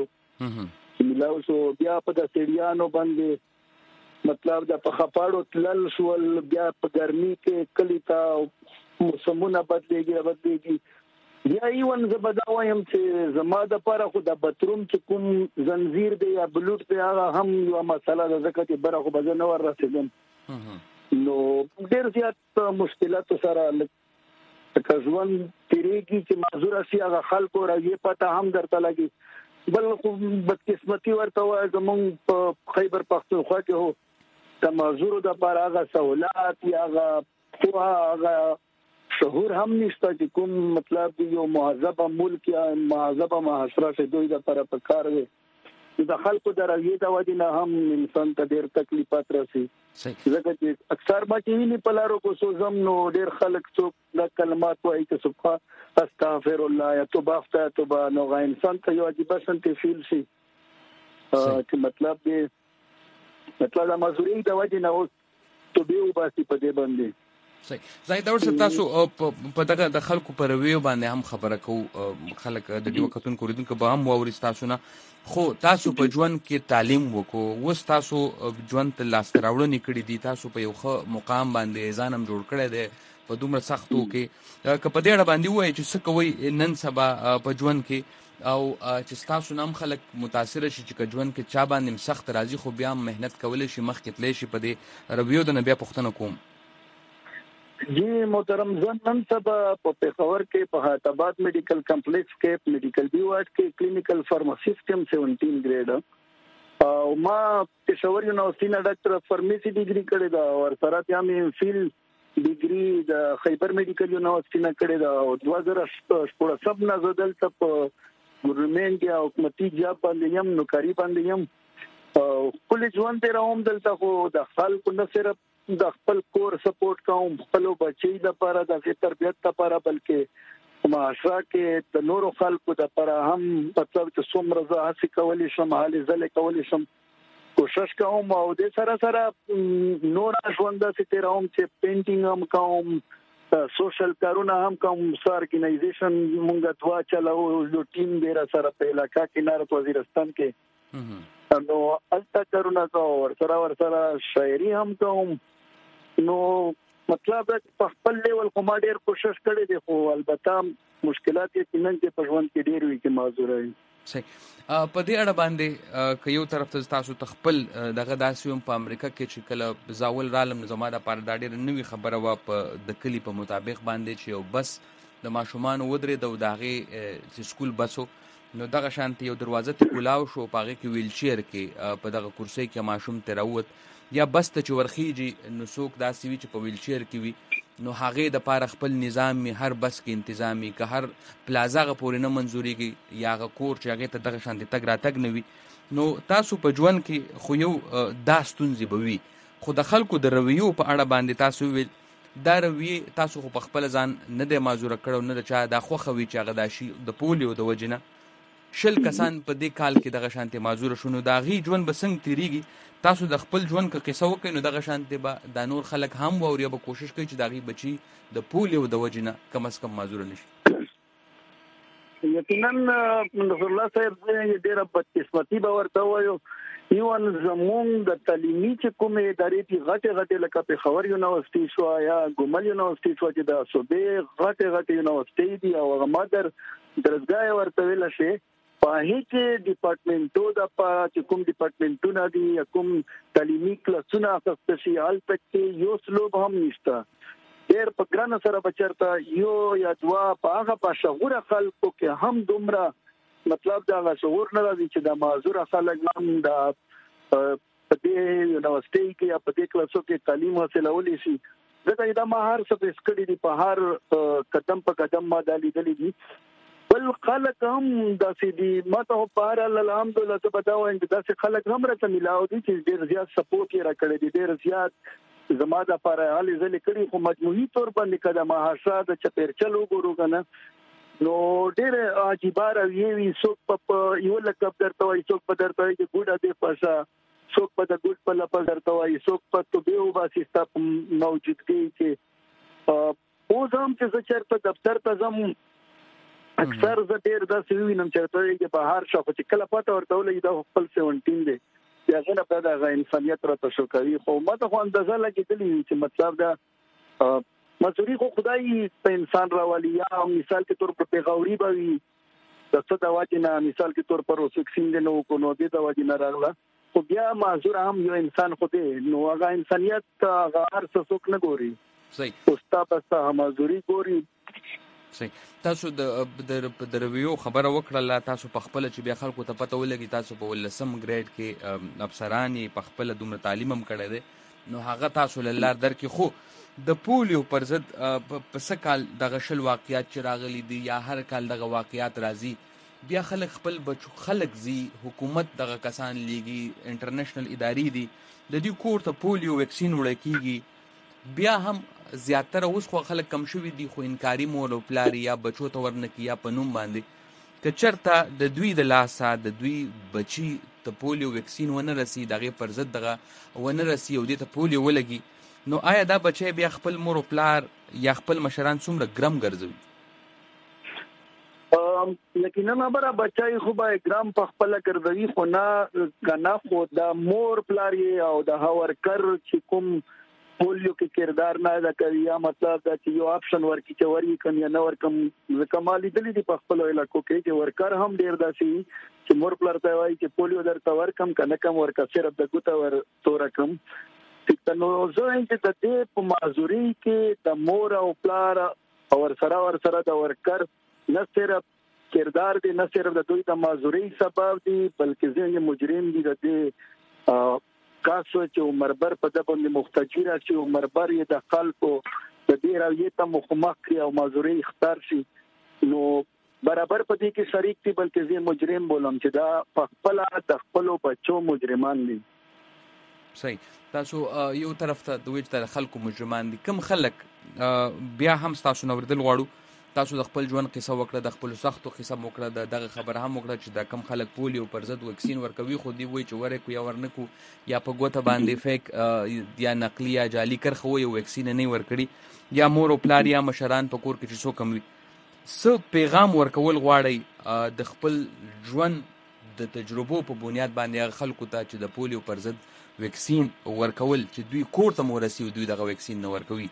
ملاو شو. بیا په د سړیانو باندې مطلب د په خپاړو تلل شو، بیا په ګرمي کې کلی ته موسمونه بدلېږي. بیا ایون زه به دا وایم چې زما دپاره خو د باتروم چې کوم زنځیر دی یا بلوټ دی هغه هم یوه مسله ده، ځکه چې بره خو به زه نه ور رسېدم. نو ډېر زیات مشکلاتو سره لکه ژوند تېرېږي چې معذوره شي هغه خلکو راځي پته هم درته لګي. بل خو بدقسمتي ورته وایي زمونږ په خیبر پښتونخوا کې هو د معذورو دپاره هغه سهولات یا هغه پوهه هغه شعور هم نشته چې کوم مطلب یو مهذبه ملک یا مهذبه معاشره چې دوی دپاره په کار وي. د خلکو د رویې د وجې نه هم انسان ته ډېر تکلیفات رسي، ځکه چې اکثر ما چې ویني په لارو کو سوزم نو ډېر خلک څوک دا کلمات وایي چې سبحان استغفر الله یا توبه افته توبه، نو انسان ته یو عجیبه شانتي فیل شي چې مطلب د معذورۍ د وجې نه اوس توبې وباسي په دې باندې. زاهد داوود صاحب تاسو په دغه د خلکو په رویو باندې هم خبره کوو، خلک د دې وختونو کوریدونکو به هم واوري تاسو نه، خو تاسو په ژوند کې تعلیم وکړو، اوس تاسو ژوند ته لاسته راوړنې کړي دي، تاسو په یو ښه مقام باندې ځان هم جوړ کړی دی په دومره سختو کې، که په دې اړه باندې ووایئ چې څه کوئ نن سبا په ژوند کې او چې تاسو نه هم خلک متاثره شي چې که ژوند کې چا باندې سخت راځي خو بیا هم محنت کولی شي مخکې تللی شي. په دې رویو د نه بیا پوښتنه کوم. जी محترم زن نن سبا په پېښور کې په حیدرآباد میډیکل کمپلیکس کې میډیکل بي وارډ کې کلینیکل فارماسیست هم 17 ګریډ او ما پېښور یونیورسيټي نه ډاکټر فارمیسي ډیګري کړې ده او سره ته مې فیل ډیګري د خیبر میډیکل یونیورسيټي نه کړې ده او 2016 نه زدل ته په ګورنمنت یا حکومتي جاب باندې هم نوکری باندې هم خپل ژوند ته راوم دلته خو د خلکو نه صرف د خپل کور سپورټ کوم خپل بچي لپاره د تربيت لپاره بلکې معاشره کې د نورو خلکو لپاره هم مطلب چې څومره زه هڅه کولی شم حالې زله کولی شم کوشش کوم او د سره سره نور ژوند ته تیروم چې پینټینګ هم کوم سوشل کارونه هم کوم سارګنایزیشن مونږ دوا چلاو یو ټیم ډیر سره په علاقہ کې نارت وزیرستان کې نو الته کارونه کوم ورسره شاعري هم کوم نو مطلب په خپل لیول کوم ډیر کوشش کړی دی خو البته مشکلات یې کینن چې په ژوند کې ډیر وي کې معذور وي صحیح په دې اړه باندې که یو طرف ته تاسو تخپل دغه داسيوم په امریکا کې چې کله زاول رالم زما د پاره دا ډیر نوې خبره وا په د کلی په مطابق باندې چې یو بس د ماشومان ودرې د داغه چې سکول بسو نو دغه شانتي یو دروازه ته کولاو شو پاغه کې ویل چیر کې په دغه کرسي کې ماشوم تراوت یا بس ته چورخیږي نو څوک داسې وی چې په ویل چیر کې وي نو هغه د پاره خپل نظام هر بس کې انتظامی که هر پلازا غ پورې نه منزوري کې یا غ کور چې هغه ته دغه شانتي تګ راتګ نه وي نو تاسو په ژوند کې خو یو داستونځي بوي خو د خلکو د رویو په اړه باندې تاسو ویل دا روی تاسو خو په خپل ځان نه د مازور کړو نه د چا د خوخه وی چې هغه داشي د پولیو د وجنه شل کسان په دې کال کې دغه شانتي مازور شونو دا غي ژوند بسنګ تیریږي تاسو د خپل ژوند کې قصه وکړئ نو دغه شانتي به د نور خلک هم ووري به کوشش کوي چې دغه بچي د پولیو د وجنه کم از کم مازور نشي یقینا نصر الله صاحب ډېر بدقسمتي به ورته وایو یو زمون د تعلیمي چې کومه ادارې دي غټه لکه په خبر یونیورسيټي شو یا ګومل یونیورسيټي شو چې د صوبې غټه یونیورسيټي دي او مادر درسګاه ورته ویل شي په هیڅ ډپارټمنټو د چې کوم ډپارټمنټونه دي کوم تعلیمي کلاسونه اخیستل شي البته کې یو سلوب هم نشته ډېر په ګران سره بچرته یو یا دوا په هغه په شعور خلکو کې هم دومره مطلب دا شعور نه راځي چې د معذور خلک هم د په دې یونیورسيټي کې یا په دې کلاسو کې تعلیم حاصلولې شي دا ما هر څه پېښکړي دي په هر قدم په قدم ما دالي دي بل خلک هم داسې دي ماته په هر الحمدلله ته بداو ان داسې خلک هم راته ملاو دي چې ډېر زیات سپورټ یې راکړي دي ډېر زیات زما د لپاره حالې زلي کړي خو مجموعي تور باندې کده مهاجرت د چپیرچل وګورو کنه نو ډېر عجیب راوي څوک په یو لقب درته وایي څوک په درته وایي چې ګوډه دې پښه څوک په د ګوډ په لپاره درته وایي څوک په تو به وباسي ستاسو موجودګي کې او زم چې چرته دفتر ته زم اکثر زه ډېر داسې وینم چې ته په هر شاخه چې کله پته ورته ولې دا خپل 17 دی یا څنګه په دغه انسانيت راته شو کوي خو ماته خو اندازه لګېدلی چې مطلب دا مزوري خو خدای په انسان راولي یا مثال کې تور په پیغوري بوي د څه د واجنه مثال کې تور پر وسکسین دی نو کو نو دې د واجنه راغله خو بیا معذور هم یو انسان خو دی نو هغه انسانيت هغه هر څه څوک نه ګوري صحیح اوستا پستا معذوري ګوري صحیح تاسو د رویو خبره وکړه تاسو په خپل چې بیا خلکو ته پته ولګي تاسو په ولسم ګریډ کې افسرانی په خپل دومره تعلیم هم کړی دی نو هغه تاسو لار در کې خو د پولیو پر ضد په سکال دغه شل واقعیات چې راغلي دي یا هر کال دغه واقعیات راځي بیا خلک خپل بچو خلک زی حکومت دغه کسان لیږي انټرنیشنل ادارې دي د دې کور ته پولیو ویکسین وړل کیږي بیا هم زیاتره اوس خو خلک کم شوي دي خو انکاري مور او پلار یا بچو ته ورنکي یا په نوم باندې که چرته د دوی د لاسه د دوی بچي ته پولیو ویکسین ونه رسي دغه پر ضد دغه ونه رسي او دې ته پولیو ولګي نو آیا دا بچي بیا خپل مور او پلار یا خپل مشران څومره ګرم ګرځوي یقینا خبره بچای خو به ګرام په خپل ګرځوي خو نه غنا خو د مور پلار او د هاورکر چې کوم پولیو کې کردار نه ادا کوي یا مطلب دا چې یو آپشن ورکی چې وري کم یا نه ورکم کمالي دلی دی په خپل علاقو کې چې ورکر هم ډیر داسي چې مور پلار ته وایي چې پولیو درته ورکم کنه کم ورکا صرف د ګوتا ور تو رقم نو زه چې د دې په معذوري کې د مور او پلار او ورسره د ورکر نه صرف کردار دی، نه صرف د دوی د معذوري سبب دی، بلکې ځینې مجرم دي د دې کاسو چې عمربر په د باندې محتجر شي، عمربر یې د خلکو د دې راویې ته مخامخ او معذوري اختیار شي، نو برابر په دې کې شریک دي، بلکې زه مجرم بولم چې دا په خپل د خپل بچو مجرمان دي. صحیح. تاسو یو طرف ته د وجه د خلکو مجرمان دي، کوم خلک بیا هم تاسو نو وردل غواړو تاسو د خپل ژوند قصه وکړه، د خپل سختو قصه وکړه، دغه خبر هم وکړه چې دا کم خلک پولیو پر ضد وکسین ورکوي، خو دی وایي چې ورکو یا ورنکو یا په ګوته باندې فیک یا نقلی یا جعلي کرخه وي وکسین نه ورکړي، یا مور او پلار یا مشران په کور کې چې څوک کم وي. څه پیغام ورکول غواړي د خپل ژوند د تجربو په بنیاد باندې خلکو ته چې د پولیو پر ضد وکسین ورکول چې دوی کور ته مورسي او دوی دغه وکسین نه ورکوي؟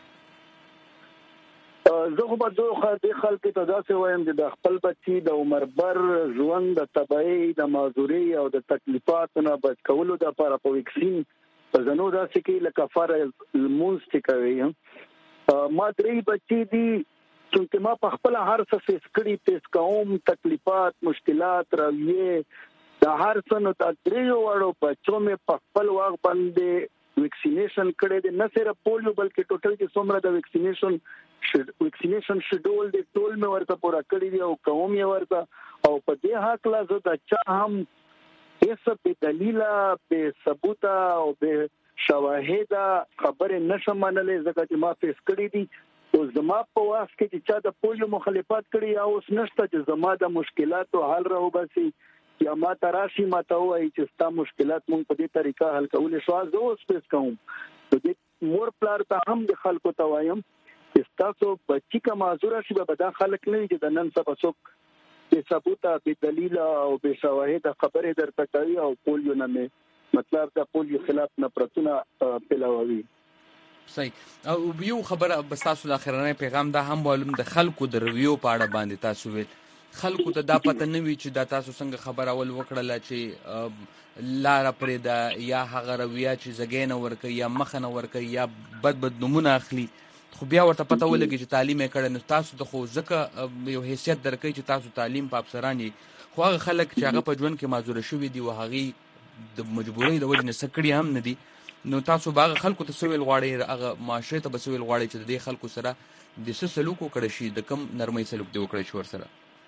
زه خو به د خلکو ته داسې وایم چې د خپل بچي د عمربر ژوند د تبعي د معذوري او د تکلیفاتو نه بچ کولو لپاره په وکسین په ځنو داسې کې لکه فرض المونز چې کوي. ما درې بچي دي چې ما په خپل هر څه فیس کړي، فیس کوم تکلیفات، مشکلات، رویې د هر څه نو د دریو وړو بچو مې په خپل وخت باندې ویکسینیشن کړی دی، نه صرف پولیو بلکې ټوټل چې څومره د ویکسینیشن شیډول دی ټول مې ورته پوره کړی دی او کوم یې ورته، او په دې حق زه د چا هم هیڅ بې دلیله بې ثبوته او بې شواهده خبرې نشم منلی، ځکه چې ما فیس کړی دي. او زما په وخت کې چې چا د پولیو مخالفت کړي یا اوس نشته چې زما د مشکلاتو حل راوباسي یا ما تراشي ما ته وایي چې ستا مشکلات مونږ په دې طریقه حل کولای شو. زه اوس فیس کوم نو د مور پلار ته هم د خلکو ته وایم چې تاسو بچی کا معذور شي به دا خلک نه چې د نن سبا څوک بې ثبوته بې دلیله او بې شواهده خبرې درته کوي او پولیو نه مې مطلب د پولیو خلاف نفرتونه پیلوي. صحیح. او یو خبره بس تاسو د اخرنۍ پیغام دا هم معلوم د خلکو د رویو په اړه باندې تاسو ویل خلکو ته دا پته نه وي چې دا تاسو څنګه خبر اول وکړله چې لاره پرې ده یا هغه رویه چې زګی نه ورکوي یا مخه نه ورکوي یا بد نومونه اخلي، خو بیا ورته پته ولګي چې تعلیم یې کړی، نو تاسو ته خو ځکه یو حیثیت درکوي چې تاسو تعلیم په افسران یې، خو هغه خلک چې هغه په ژوند کې معذوره شوي دي او هغې د مجبورۍ د وجې نه څه کړي هم نه دي، نو تاسو به هغه خلکو ته څه ویل غواړئ، هغه معاشرې ته به څه ویل غواړئ چې د دې خلکو سره د څه سلوک وکړی شي، د کوم نرمۍ سلوک دی وکړی شي ورسره؟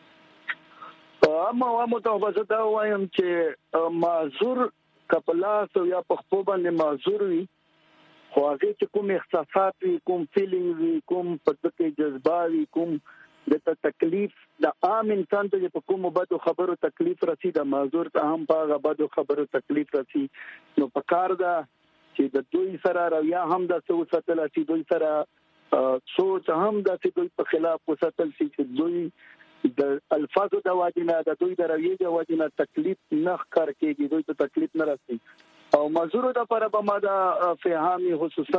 اما وامو ته به زه دا وایم چې معذور کپلاس او یا په خپل باندې معذور وي، خو هغه چې کوم احساسات وي، کوم فیلینګ وي، کوم په دې جذبه وي، کوم د تکلیف د عام انسان ته په کوم بدو خبرو تکلیف راسي، د معذور ته هم په هغه بدو خبرو تکلیف راسي. نو په کار ده چې د دوی سره رویه هم د څه وساتل شي، دوی سره سوچ هم د دوی په خلاف وساتل شي چې دوی د الفاظو د واجنه د دوی د رویې د واجنه تکلیف نه ښکار کېږي، دوی ته تکلیف نه راسي. او معذور د لپاره به ما د فهامي خصوصا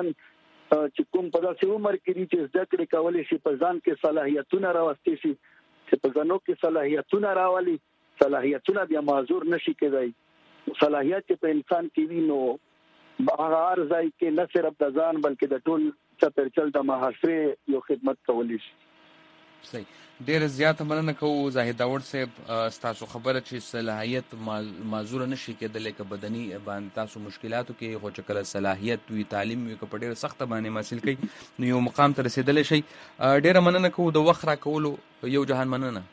چې کوم په داسې عمر کې دي چې زده کړې کولی شي، په ځان کې صلاحیتونه راوستي شي، چې په ځانو کې صلاحیتونه راولي، صلاحیتونه بیا معذور نشي کېدای. صلاحیت چې په انسان کې وي نو هغه هر ځای کې نه صرف د ځان بلکې د ټول چاپېریال د محاصرې یو خدمت کولی شي. صحیح. ډیره زیاته مننه کوو زاهد داوړ صاحب، ستاسو خبره چې صلاحیت معذور نشي کېدلی که بدني باندې تاسو مشکلاتو کې، خو چې کله صلاحیت وي، تعلیم وي، که په ډیره سخته باندې حاصل کوي نو یو مقام ته رسېدلی شي. ډیره مننه کوو د وخت راکولو، یو جهان مننه.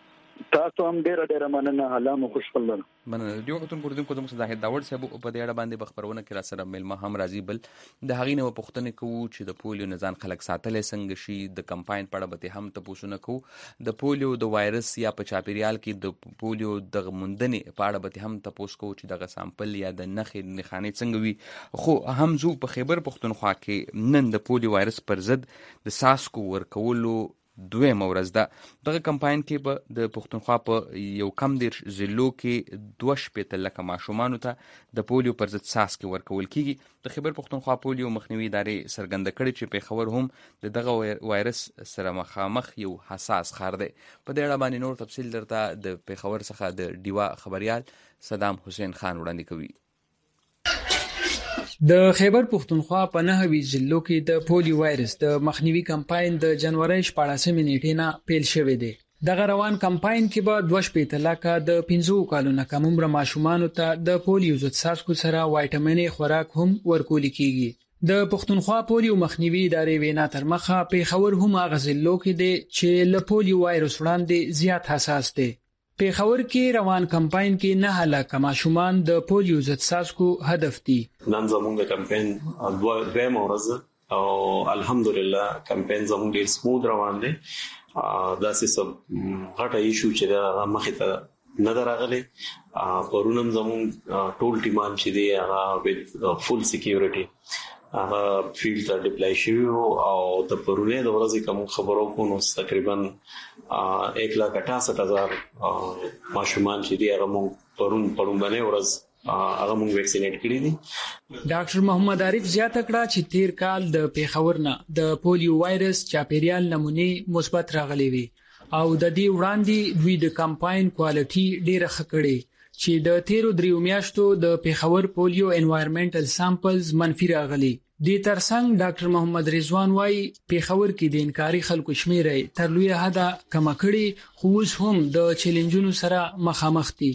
تاسو هم ډیره مننه، الله مو خوشحاله مننه. دیو کتونکو زموږ زاهد داوړ صاحب په دې اړه باندې په خبرونه کې را سره میلمه هم راځي، بل د هغې نه به پوښتنې کوو چې د پولیو نه ځان خلک ساتلی څنګه شي، د کمپاین په اړه به هم تپوسونه کوو، د پولیو د وایرس یا په چاپیریال کې د پولیو دغه موندنې په اړه به هم تپوس کوو چې دغه سامپل یا د نښې نښانې څنګه وي. خو هم زو په خیبر پښتونخوا کې نن د پولیو وایرس پر ضد د څاڅکو ورکولو دویمه ورځ ده. دغه کمپاین کې به د پښتونخوا په یو کم دېرش ضلعو کې 2.5 ماشومانو ته د پولیو پر ضد څاڅکي ورکول کیږي. د خیبر پښتونخوا پولیو مخنیوي ادارې څرګنده کړې چې پېښور هم د دغه وایرس سره مخامخ یو حساس ښار دی. په دې اړه باندې نور تفصیل درته د پېښور څخه د ډیوا خبریال صدام حسین خان وړاندې کوي. د خیبر پښتونخوا په 9 ضلعو کې د پولیو وایرس د مخنیوي کمپاین د جنوري 14 نیټې نه پیل شوی دی. دغه روان کمپاین کې به 2 لکه د 15 کالونو کم عمر ماشومانو ته د پولیو ضد څاڅکو سره وایټامیني خوراک هم ورکول کیږي. د پښتونخوا پولیو مخنیوي ادارې وینا تر مخه پیښور هم هغه ضلعو کې دی چې له پولیو وایرس وړاندې زیات حساس دی. پیښور کې روان کمپاین کې 9 لکه ماشومان د پولیو ضد څاڅکو هدف دي. نن زموږ د کمپاین دوه ورځ او الحمدلله کمپاین زموږ ډیر سموث روان دی. دا سیسه غټه ایشو چې دا مخې ته نه درغلي. پرونم زموږ ټول ټیمان چې دی هغه فول سکیورټي هغه فیلډ ته ډیپلای شوی او د پرونې د ورځې کوم خبرو کو نو تقریبا 1,68,000 ماشومان چې دی هغه مونږ پرون باندې ورځ هغه مونږ ویکسینیټ کړی دي. ډاکټر محمد عارف زیاته کړه چې تیر کال د پیښور نه د پولیو وایرس چاپیریال نمونه مثبت راغلي وي او د دې وړاندې دوی د کمپاین کوالټي ډیره ښه کړې چې د 13 میاشتو د پیښور پولیو انوایرنمنټل سامپلز منفي راغلي. د ترڅنګ ډاکټر محمد رضوان وايي پیښور کې د انکاري خلکو شمیر تر لوی حد کم کړي خو اوس هم د چیلنجونو سره مخامخ دي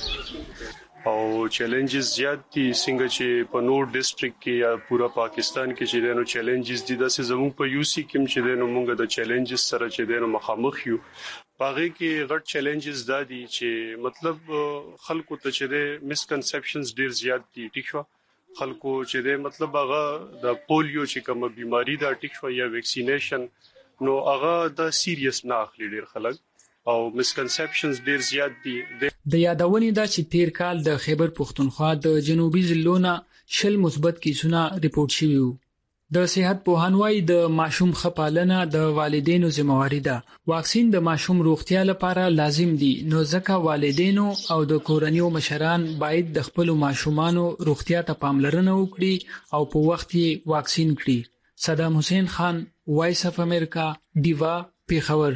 او چیلنجز زیات دي څنګه چې په نور ډیسټریکټ کې یا پورا پاکستان کې چې دنو چیلنجز دي د زموږ په یو سی کې چې دنو موږ د چیلنجز سره چې دنو مخامخ یو. باغې کې غټ چیلنجز دادي چې مطلب خلکو ته چې مسکنسپشنز ډیر زیات دي. ټیک شو خلکو چې مطلب هغه د پولیو چې کومه بیماری دا ټیک شو یا ویکسینیشن نو هغه د سیریس نه اخلي ډیر خلک او مسکنسپشنز ډیر زیات دي. د یادونې دا چې تیر کال د خیبر پښتونخوا د جنوبي ضلعونو 10 مثبت کیسونه ریپورت شوي وو. د صحت پوهانوي د ماشوم خپالنه د والدینو ذمہواری ده. واکسین د ماشوم روغتیا لپاره لازم دي نو ځکه والدینو او د کورنیو مشران باید د خپل ماشومانو روغتیا ته پاملرنه وکړي او په وخت یې واکسین کړي. صدام حسین خان، وایس اف امریکا، دیوا، پیښور.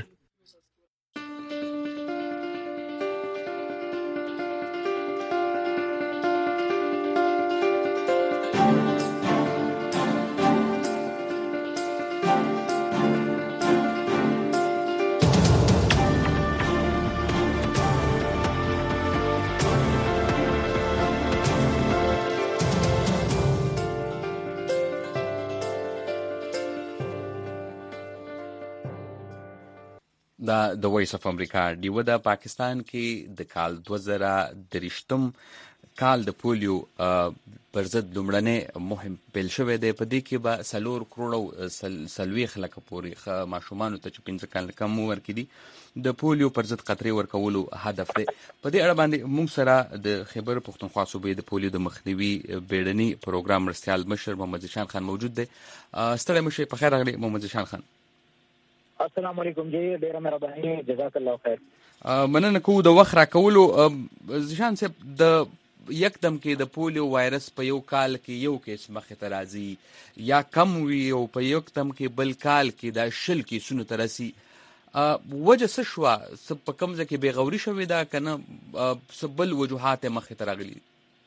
د وایس اف امریکا دیو د پاکستان کې د کال 2023 کال د پولیو پر ضد لومړنۍ مهم پیل شوې ده. په دې کې به 4 کروڑ سلويخ لکه پورې ماشومان ته چې 15 کال کم عمر کې دي د پولیو پر ضد قطرې ورکولو هدف دی. په دې اړه باندې موږ سره د خیبر پښتونخوا صوبې د پولیو د مخنیوي بیړني پروګرام مرستیال مشر محمد ذیشان خان موجود دی. ستړی مشه په خیر راغلی محمد ذیشان خان. السلام علیکم جی، ډیره مهرباني، جزاک الله خیر. مننه کوو د وخت راکولو. ذیشان صاحب د یکدم کې د پولیو وایرس په یو کال کې یو کیس مخې ته راځي یا کم وي او په یکدم کې بل کال کې دا 10 کیسونو ته رسي. وجه څه شوه؟ په کوم ځای کې بېغوري شوې ده که نه څه بل وجوهات مخې ته راغلي؟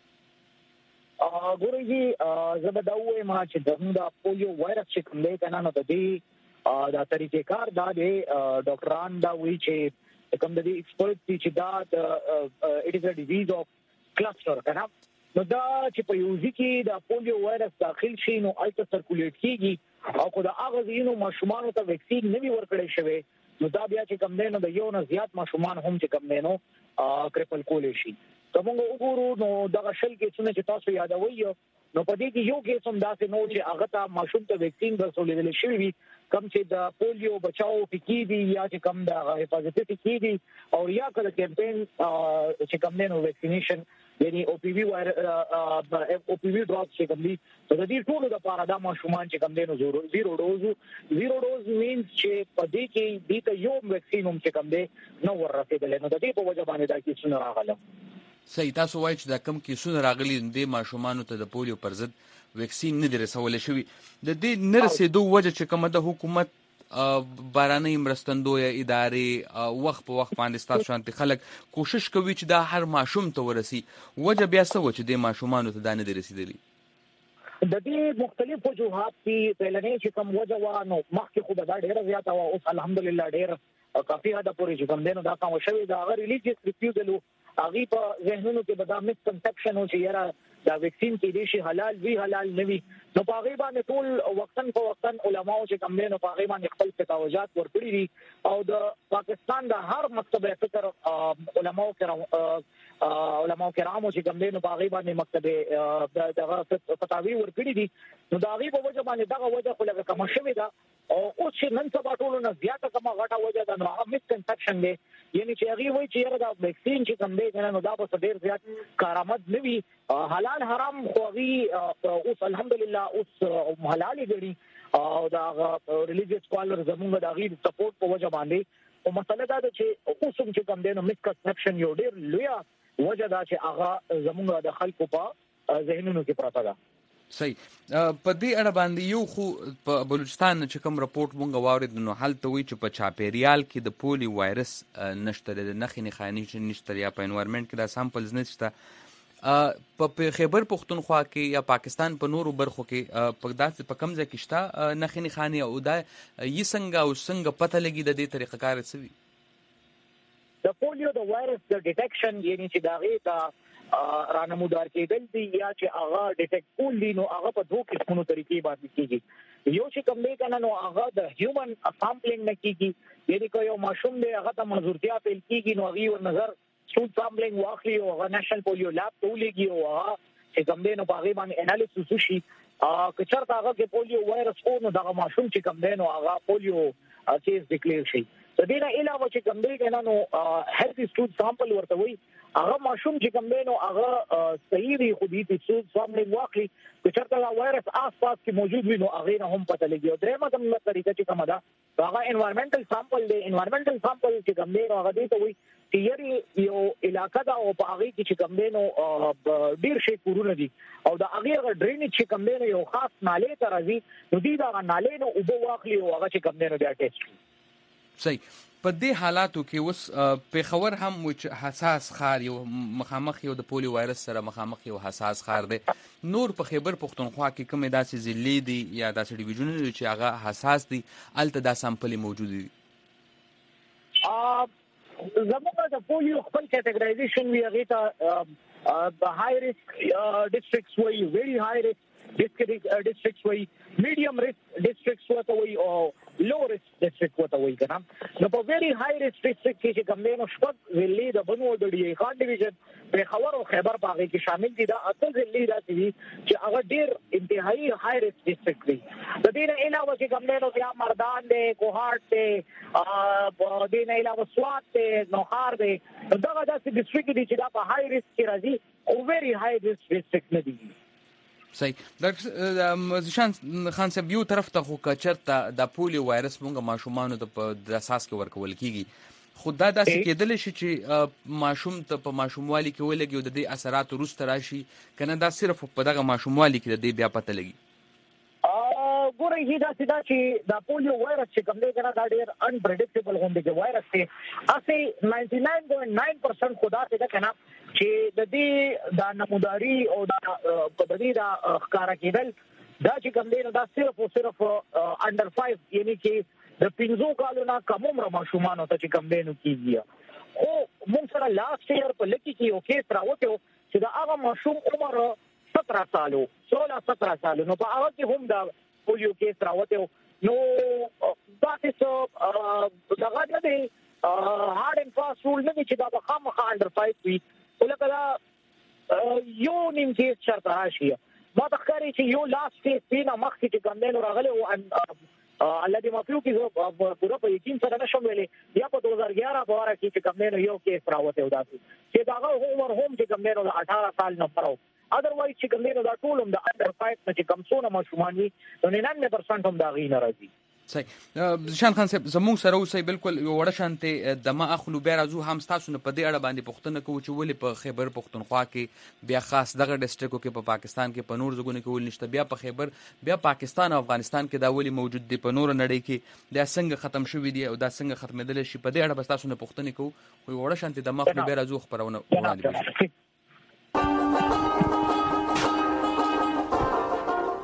ګورئ جی، زه به دا ووایم چې د پولیو وایرس چې کوم دی که نه نو د دې دا طریقې کار دا دی ډاکټران دا وایي چې کوم د دې ایکسپرټ دي چې دا اټ از ا ډیزیز اف کلسټر که نه نو دا چې په یو ځای کې د پولیو وایرس داخل شي نو هلته سرکولیټ کېږي او که د هغه ځایونو ماشومانو ته ویکسین نه وي ورکړی شوی نو دا بیا چې کوم دی نو د یو نه زیات ماشومان هم چې کوم دی نو کرپل کولی شي. که موږ وګورو نو دغه 10 کیسونه چې تاسو یادوئ نو په دې کې یو کیس هم داسې نو چې هغه ته ماشوم ته ویکسین رسولېدل شوی وي کم چې د پولیو بچاو پکې دي یا چې کم د حفاظتي پکې دي او یا کله کمپین چې کم نه ویکسینیشن یعنی او پی وی ډراپ چې کم دي د دې ټولو لپاره دا ماشومان چې کم دي نو زیرو ډوز مینز چې په دې کې د یو ویکسین هم چې کم دي نو ورسېدل نو د دې په وجه باندې دا کیسونه راغله. صحیح، تاسو وایئ چې دا کم کیسونه راغلي د ماشومانو ته د پولیو پر ضد ویکسین نه دی رسولی شوي. د دې نه رسېدو وجه چې کومه د حکومت بارانۍ مرستندویه ادارې وخت په وخت باندې ستاسو شانتي خلک کوشش کوي چې دا هر ماشوم ته ورسي، وجه بیا څه و چې د ماشومانو ته دا نه دی رسېدلی؟ د دې مختلف وجوهات چې پهلنې چې کوم وجه و نو مخکې خو دا ډیره زیاته و، اوس الحمدلله ډیر کافي حد پورې چې کوم دینو دا کوم شوی دا هغه ریلیجیس ریفیوزل هغه په ذهنونو کې به دا مسکنسپشن او چې یاره دا ویکسین کې دي شي حلال وی حلال نه وي، نو په هغه باندې ټول وختن په وختن علماو چې کوم دینو په هغه باندې خپل فتاوجات ورکړي دي او د پاکستان د هر مکتب فکر علماو کرامو چې کوم دینو په هغه باندې مکتب دغه فتاوی ورکړي دي، نو دا هغه په وجه باندې دغه وجه خو لکه کوم شوی دا او اوس چې نن سبا ټولو نه زیاته کومه غټه وجه ده نو هغه مسکنسپشن دی، یعنی چې هغه وایي چې یاره دا ویکسین چې کوم دی نو دا به ډیر زیات کارآمد نه وي، حلال حرام خو هغه اوس الحمدلله اوس حلال دي او دا ریلیجیس سکالر زموږ د هغه سپورټ په وجه باندې او مسله دا ده چې اوس هم چې کوم دی نو مسکنسپشن یو ډیر لوی وجه ده چې هغه زموږ د خلکو په ذهنونو کې پراته ده. صحیح. په دې اړه باندې یو خو په بلوچستان چې کوم رپورت مونږ واورید نو هلته وی چې په چاپیریال کې د پولی وایرس نشته، د نښې نښانې نشته یا په انوایرمنټ کې دا سامپلز نشته. په خیبر پختونخوا کې یا پاکستان په نورو برخو کې په داسې په کوم ځای کې شته نښې نښانې او دا یې څنګه او څنګه پته لګي د دې طریقه کار څه وي؟ د پولیو د وایرس د ډیټیکشن یعنی چې دا غي رانمودار کېدل دي یا چې هغه ډیټیکټ کول دي نو هغه په دوه قسمونو طریقې باندې کیږي. یو چې کوم دی کنه نو هغه د هیومن سامپلینګ نه کیږي، یعنی که یو ماشوم دی هغه ته منظورتیا پیل کیږي نو هغه نظر سټول سامپلینګ واخلي او هغه نېشنل پولیو لاب ته ولېږي او هغه چې کوم دی نو په هغه باندې انالیسس وشي که چېرته هغه کې پولیو وایرس او نو دغه ماشوم چې کوم دی نو هغه پولیو کیس ډیکلیئر شي. د دې نه علاوه چې کوم دی کنه نو هیلث سټول سامپل ورته وي هغه ماشوم چې کوم دی نو هغه صحیح دی خو دې چې سامپل واخلي که چېرته دا وایرس آس پاس کې موجود وي نو هغه نه هم پته لګي. او درېمه کوم طریقه چې کومه ده هغه انوایرنمنټل سامپل دی. انوایرنمنټل سامپل چې کوم دی نو هغه دې ته وي چې یو علاقه دا او په هغه کې چې کوم دی نو ډیر شي کورونه دي او دا هغه ډرینیج چې کوم دی نو یو خاص نالې ته راځي نو دې دا نالې نو اوبه واخلي او هغه چې کوم دی نو بیا ټیسټ. صحیح. په دې حالاتو کې اوس پیښور هم حساس ښار یو مخامخ یو د پولیو وایرس سره مخامخ یو حساس ښار دی، نور په خیبر پختونخوا کې کومې داسې ضلعې دي یا داسې ډیویژنونه دي چې هغه حساس دي هلته دا سامپلې موجود دي؟ زموږ د پولیو خپل کټګرایزیشن وی هغه ته هاي ریسک ډیسټرکټس وایي، ویری هاي ریسک ډیسټرکټس وایي، میډیم ریسک ډیسټرکټس ورته وایي او لو ریسک ډیسټرکټ ورته وایي کنه. نو په ویری هاي ریسک ډیسټرکټ کې چې کوم دی نو شپږ ضلعې د بنو د ډي خان ډیویژن پیښور او خیبر په هغه کې شامل دي. دا اته ضلعې داسې دي چې هغه ډیر انتهایی هاي ریسک ډیسټرکټ دي. د دې نه علاوه چې کوم دی نو بیا مردان دی، کوهاټ دی، د دې نه علاوه سوات دی، نوخار دی، دغه داسې ډیسټرکټ دي چې دا په هاي ریسک کې راځي او ویری هاي ریسک ډیسټرکټ نه دي. صحیح. ډاکټر ذیشان خان صاحب یو طرف ته خو که چېرته د پولیو وایرس مونږ ماشومانو ته په اساس کې ورکول کېږي خو دا داسې کېدلی شي چې ماشوم ته په ماشوموالي کې ولګي او د دې اثرات وروسته راشي که نه دا صرف په دغه ماشوموالي کې د دې بیا پته لګي؟ ګورئ هي داسې ده چې دا پولیو وایرس چې کوم دی کنه دا ډېر انپریډکټیبل غوندې چې وایرس دی هسې 99.9% خو داسې ده کنه چې د دې دا نموداري او د دې دا ښکاره کېدل دا چې کوم دی نو دا صرف او صرف انډر 5 یعنی چې د 15 کالو نه کم عمره ماشومانو ته چې کوم دی نو کېږي. خو موږ سره لاست ایئر په لکي کې یو کیس راوته چې دا هغه ماشوم عمر 17 سالو 16-17 سالو نو په هغه کې هم دا پولیو کیس راوته نو دا څه دغه نه دی هارد اینڈ فاست رول نه چې دا به خامخا انډر 5 وي ولکه یو نیم کیس چرته راشي ما د ښکاري چې یو لاست کیس پینا مخکې چې کوم دی نو راغلی او الله دې معفو کې پوره په یقین سره نشم ویلي بیا په 2011 په واره کې چې کوم دی نو یو کیس راوته و داسې چې دغه عمر هم چې کوم دی نو 18 سال نه پرو اذروایز چې کوم دی نو دا ټول هم د انډر 5 نه چې کم څونه ماشومان وي نو 99% هم دا غي نه راځي. صحیح. ذیشان خان صاحب زموږ سره اوسئ بالکل یو وړه شانتې دمه اخلو بیا راځو هم ستاسو نه په دې اړه باندې پوښتنه کوو چې ولې په خیبر پختونخوا کې بیا خاص دغه ډسټرکټو کې په پاکستان کې په نور ځایونو کې ول نشته بیا په خیبر بیا پاکستان او افغانستان کې دا ولې موجود دي په نور نړۍ کې دا څنګه ختم شوي دي او دا څنګه ختمېدل شي په دې اړه به تاسو نه پوښتنه کوو خو یو وړه شانتې دمه اخلو بیا راځو خبرونه وړاندې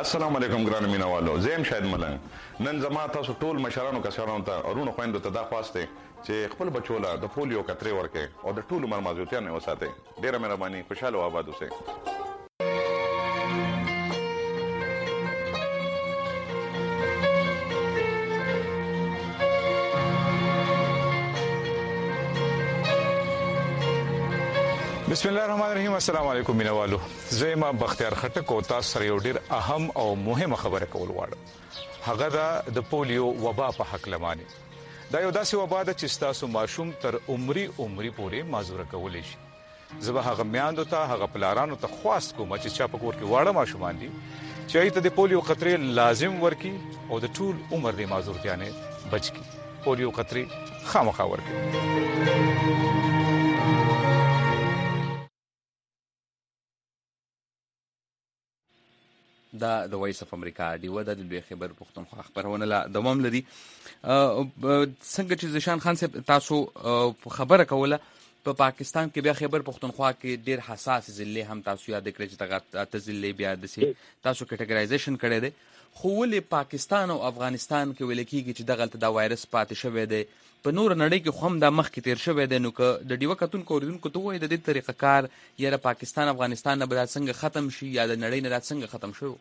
السلام علیکم ګران مینوالو، زم شاهد ملنګ. نن زما تاسو ټول مشرانو کسانو ته ورونو خويندو ته دا خواسته چې خپل بچوله د پولیو کترې ورکې او د ټول مرمازوتیا نه وساتي. ډیره مهرباني، خوشاله او آباد اوسئ. بسم الله الرحمن الرحیم. السلام علیکم مینوالو، زما بختیار خټک او تاسو سره یو ډیر اهم او مهمه خبره کول غواړم. هغه د پولیو وبا په حق لمانه. دا یو داسې وبا ده چې تاسو ماشوم تر عمرې پورې معذور کولای شي. زه به هغه میاندو ته هغه پلارانو ته خواست کوم چې چا په کور کې واړه ماشومان دي چې ایت د پولیو خطرې لازم ورکی او د ټول عمر د معذورتیا نه بچ کی. پولیو خطرې خامخا ورکی. دا د وایس اف امریکا ډیو د لوی خبر پښتونخوا خبرونه لا دوام لري. څنګه چې زشان خان صاحب تاسو خبره کوله په پاکستان کې بیا خبر پښتونخوا کې ډیر حساس ضلع هم تاسو یاد کړئ چې تاسو ضلع بیا د سي تاسو کټګورایزیشن کړی دی. خو ولې پاکستان او افغانستان کې ویل کېږي چې دغه دا وایرس پاتې شوی دی، په نور نړۍ کې خو هم دا مخکې تیر شوی دی. نو که د ډیوه کتونکو اوریدونکو ته وایي د دې طریقه کار یا د پاکستان افغانستان نه به دا څنګه ختم شي یا د نړۍ نه دا څنګه ختم شو؟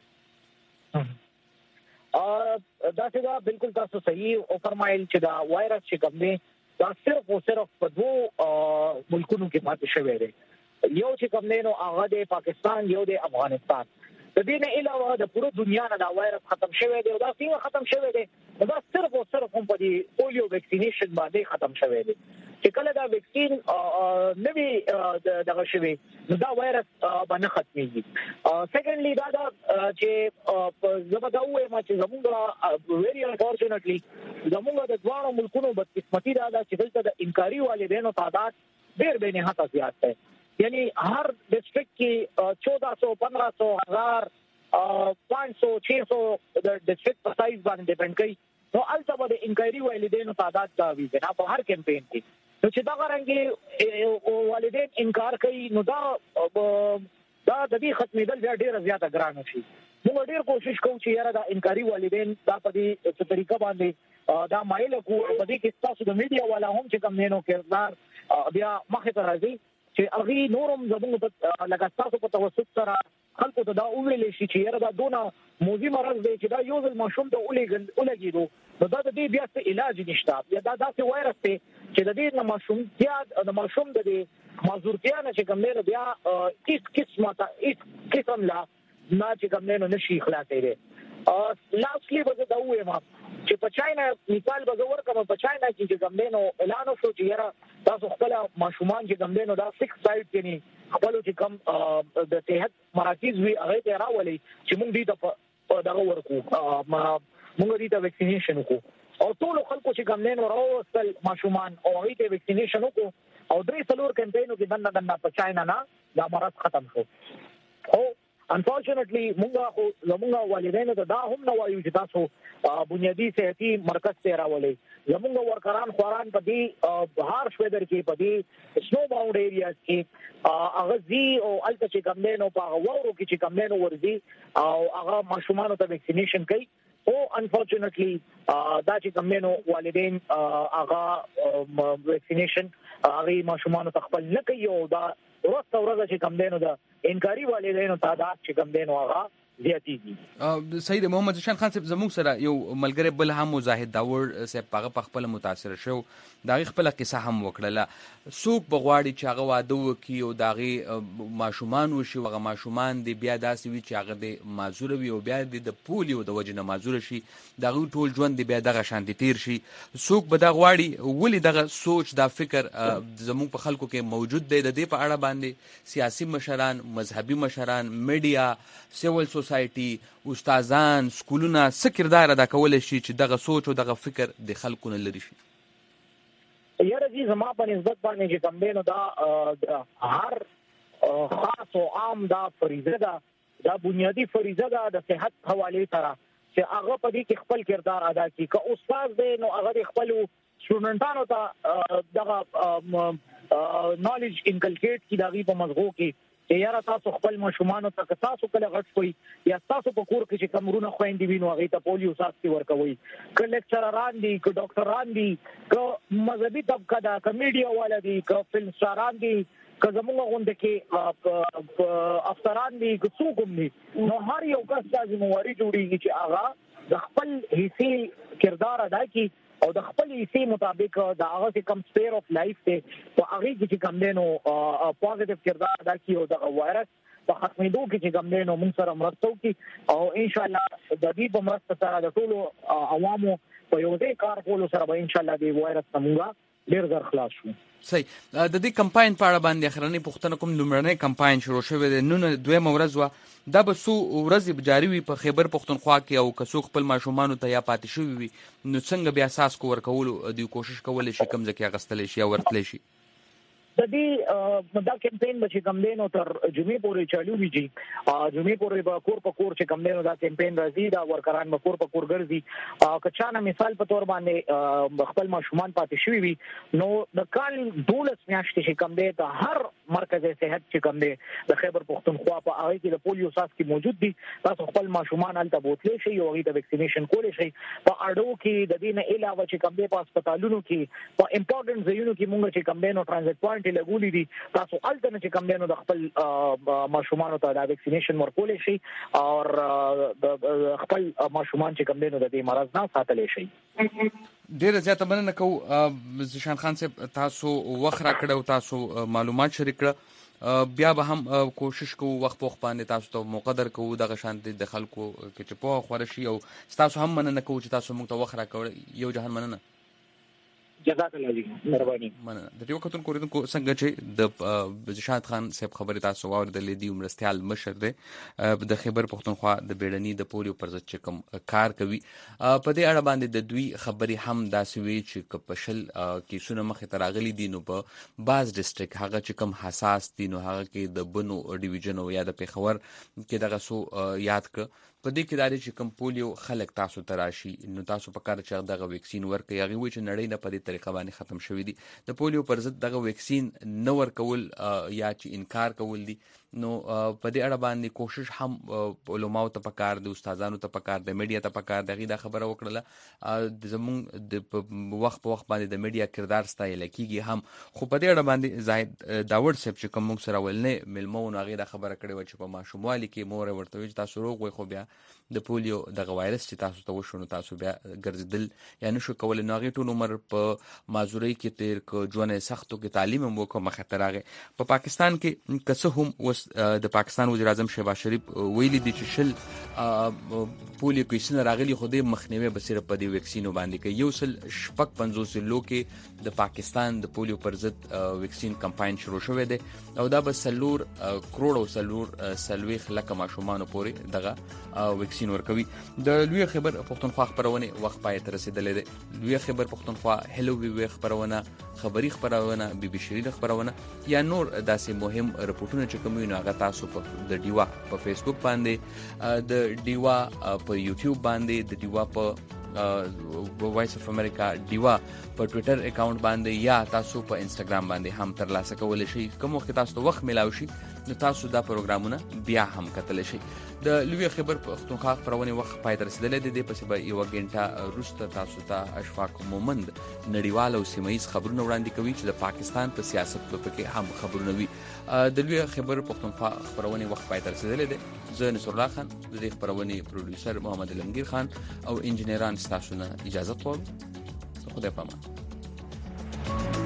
دا څنګه بالکل تاسو صحیح او فرمایل چې دا وایرس چې کوم دی دا صرف او صرف په دوه ملکونو کې پاتې شوی دی. یو چې کوم دی نو هغه د پاکستان، یو د افغانستان. د دې نه علاوه د پوره دنیا نه دا وایرس ختم شوی دی. دا څنګه ختم شوی دی؟ دا صرف او صرف هم په دې پولیو ویکسینیشن باندې ختم شوی دی. چې کله دا ویکسین نوی دغه شوی نو دا وایرس باندې ختمېږي. سیکنډلی دا چې زبدا وایم چې زموږ ویری انفورچونټلی زموږ د دوه ملکونو بدقسمتي دا چې دلته د انکاري والدینو تعداد ډېر به نه هڅه زیات دی. یعنی هر ډسټریکټ کې 1400 1500 500 600 د ډسټریکټ په سایز باندې ډیپند کوي. نو البته د انکوایري والدینو تعداد دا وی نه په هر کمپاین کې. نو چې دا غرانګي والدین انکار کوي نو دا د دې ختمېدل بیا ډېر زیاته ګران شي. موږ ډېر کوشش کوو چې یاره دا انکاري والدین دا په دې طریقه باندې دا مایل کو په دې کې تاسو د میډیا والا هم چې کوم نینو کردار بیا مخه ته راځي چې هغه نورم زموږ په لګاستاسو په توسط سره خلکو ته دا ویل شي چې یاره دا دونه موزي مرض دی چې دا یو ځل ماشوم ته ولګیدو نو دا د دې بیا څه علاج نشته. یا دا داسې وایرس دی چې د دې د ماشوم د معذورتیا نه چې کوم دی بیا هیڅ قسم لا نه چې کوم دی نشي خلاصېدی. لاستلی به دا وایم چې په چاینا مثال به زور کوم په چاینا کې چې کوم دی نو اعلان وشو چې یاره تاسو خپل ماشومان چې کوم دی نو دا 6 سایډ کې خپل چې کوم د صحت مراکز وی هغه ته راولي چې موږ دې ته دغه ورکو موږ دې ته ویکسینیشن وکړو او ټول خلکو چې کوم دی نو راوستل ماشومان او هغه ته ویکسینیشن وکړو او 3 کمپاینو کې دنه په چاینا نه دا مرض ختم شو. او انفورچونټلی زموږ والدینو ته دا هم نه وایو چې تاسو بنیادی صحتي مرکز ته راولئ. زموږ ورکران خوران په دې هارش ویدر کې په دې سنو باونډ ایریاز کې هغه زی او الته چې کوم دی نو په هغه وورو کې چې کوم دی نو ورځي او هغه ماشومان ته ویکسینیشن کوي. او انفورچونټلی دا چې کوم دی نو والدین هغه ویکسینیشن هغه ماشومان ته خپل نه کوي او دا ورځ چې کوم دی نو دا انکاری والدینو تعداد چې کوم دی نو هغه زیاتېږي. سید محمد شان خان صاحب زموږ سره یو ملګری بل هم مجاهد داور صاحب هغه په خپل متاثر شو دا خپل قصه هم وکړه. څوک بغواړي چې هغه واده وکړي او داغه ماشومان وشي هغه ماشومان دی بیا داسې وي چې هغه د معذور وي او بیا د پولیو د وجه نه معذور شي دغه ټول ژوند دی بیا دغه شان دي تیر شي. څوک به دا غواړي ولې دغه سوچ دا فکر زموږ په خلکو کې موجود دی د دې په اړه باندې سیاسي مشران، مذهبي مشران، میډیا، سیول سوسایټي، استادان، سکولونه څه کردار ادا کولی شي چې دغه سوچ او دغه فکر د خلکو نه لري شي؟ یاره جی زما په نسبت باندې چې کوم دی نو دا هر خاص او عام دا فریضه ده، دا بنیادی فریضه ده د صحت حوالې سره چې هغه په دې کې خپل کردار ادا کړي. که استاد دی نو هغه خپل سټوډنټانو ته دغه نالج انکلکیټ کړي دغه په مزغو کې یاره تاسو خپل ماشومان ته تاسو کله غټ کوي یا تاسو په کور کې چې کمرونه خويندې وینو هغه ته پولیو ساسي ورکوي ک لیکچرران دي ک ډاکټران دي ک مذهبي طبقه دا ک میډیا والا دي ک فلم ستاران دي که زموږ غونډه کې افسران دي که څوک هم دي نو هر یو کس دا ذمہواري جوړیږي چې هغه د خپل حصے کردار ادا کړي او د خپل حصے مطابق د هغه کم سپیر اف لایف ته په هغه کې کوم دینو پوزټیو کردار ادا کړي او د وایرس په ختمېدو کې چې کوم دینو موږ سره مرسته وکړي او ان شاء الله د دې په مرسته سره د ټولو عوامو په یو ځای کار کولو سره به ان شاء الله د وایرس څخه ډیر زر خلاص شو. صحیح. د دې کمپاین په اړه باندې اخرنۍ پوښتنه کوم لومړنۍ کمپاین شروع شوې ده نن دویمه ورځ و دا به څو ورځې جاری وي په خیبر پښتونخوا کې او که څوک خپل ماشومانو ته یا پاتې شوي وي نو څنګه بیا اساس کو ورکولو دوی کوشش کولی شي کوم ځکه اغستلی شي یا ورتلی شي د دې دا کمپاین چې کوم دینو تر جمعې پورې چالو ویږي جمعې پورې به کور په کور چې کوم دینو دا کمپاین راځي دا ورکران به کور په کور ګرځي کچانه مثال په تور باندې خپل ماشومان پاتې شوي وي نو د کال 12 میاشتې چې کوم دی ته هر مرکز صحت چې کوم دی د خیبر پښتونخوا په هغه کې د پولیو ساس کې موجود دي تاسو خپل ماشومان الته بوتلی شي او هغه د ویکسینیشن کولای شي په اړو کې د دې نه علاوه چې کوم دی په هسپتالونو کې په امپورټنت ځایونو کې موږ چې کوم دی نو ټرانزیت پوینټ لګولې دي تاسو الته چې کوم دی نو د خپل ماشومان ته د ویکسینیشن ورکولای شي او خپل ماشومان چې کوم دی نو د دې مرض نه ساتلی شي. ډیره زیاته مننه کوم زیشان خان صاحب تاسو وخت را کړو تاسو معلومات شریک کړه بیا به هم کوشش کوو وخت په وخت باندې تاسو ته مقدر کوو دغه شانتي د خلکو کې چې په خوره شي او تاسو هم مننه کوو چې تاسو موږ ته وخت را کړو یو جهان مننه جزاک الله علی مهرباني مننه د دې وختونو کوریدونکو څنګه چې د زیشان خان صاحب خبرې تاسو واوریدلې دي مرستيال مشر دی د خیبر پښتونخوا د بیړني د پولیو پر ضد چې کوم کار کوي په دې اړه باندې د دوی خبرې هم داسې وی چې کپشل کیسونه مخې ته راغلي دي نو په باز ډیسټریکټ هغه چې کوم حساس دي نو هغه کې د بنو ډیویژن او یا د پیښور کې دغه سو یاد ک په دې کې دا چې کوم پولیو خلک تاسو ته راشي نو تاسو په کار چې دغه ویکسین ورکړي هغه وی چې نړۍ نه په دې طریقه باندې ختم شوی دي د پولیو پر ضد دغه ویکسین نه ورکول یا چې انکار کول دي نو په دې اړه باندې کوشش هم علماء ته پکار دي استادانو ته پکار دي میډیا ته پکار دي دا خبره وکړه د زمون د وخت په وخت باندې د میډیا کردار ستایل کیږي هم خو په دې اړه باندې زاهد داوود صاحب چې کوم سره ولنه ملمون هغه دا خبره کړې و چې په ماشوموالي کې مور ورته وي تاسو روغ وي خو بیا د پولیو دغه وایرس چې تاسو ته وشو نو تاسو بیا ګرځیدل یا نشو کولای نو هغه ټول عمر په مازوري کې تیر کو ژوند سختو کې تعلیم هم وکړه مخاطر هغه په پاکستان کې کسه هم د پاکستان وزیر اعظم شهباز شریف ویلي دي چې شل پولیو کیسونه راغلي خو د مخنیوي بصیره په دې ویکسینو باندې کې یو سل شپږ 50 لوکې د پاکستان د پولیو پر ضد ویکسین کمپاین شروع شوې ده او دا به سلور کروڑ او سلويخ لکه ماشومان پورې دغه ویکسین ورکوي د لوی خبر پښتونخوا خبرونه وخت پای ته رسیدلې ده لوی خبر پښتونخوا هلو وی خبرونه خبری خبرونه بي بي شریل خبرونه یا نور داسې مهم رپورټونه چې کوم نو هغه تاسو په د ډیوا په فیسبوک باندې د ډیوا په یوټیوب باندې د ډیوا په وایس اف امریکا ډیوا په ټوئیټر اکاؤنٹ باندې یا تاسو په انستګرام باندې هم ترلاسه کولای شئ کوم وخت تاسو وخت ملاوي شي نو تاسو دا پروګرامونه بیا هم کتلی شئ د لوی خبر پښتونخوا خبرونه وخت پای ته رسیدلې دي پس به یو غنټه روسته تاسو ته اشفاق مومند نړیوال او سیمایي خبرونه وړاندې کوي چې د پاکستان په سیاست په کې هم خبرونه وي د لوی خبر پښتونخوا خبرونه وخت پای ته رسیدلې دي زه نصر الله خان د دې خبرونه پروډوسر محمد علمگیر خان او انجنیران تاسو نه اجازه غواړم خدای پامان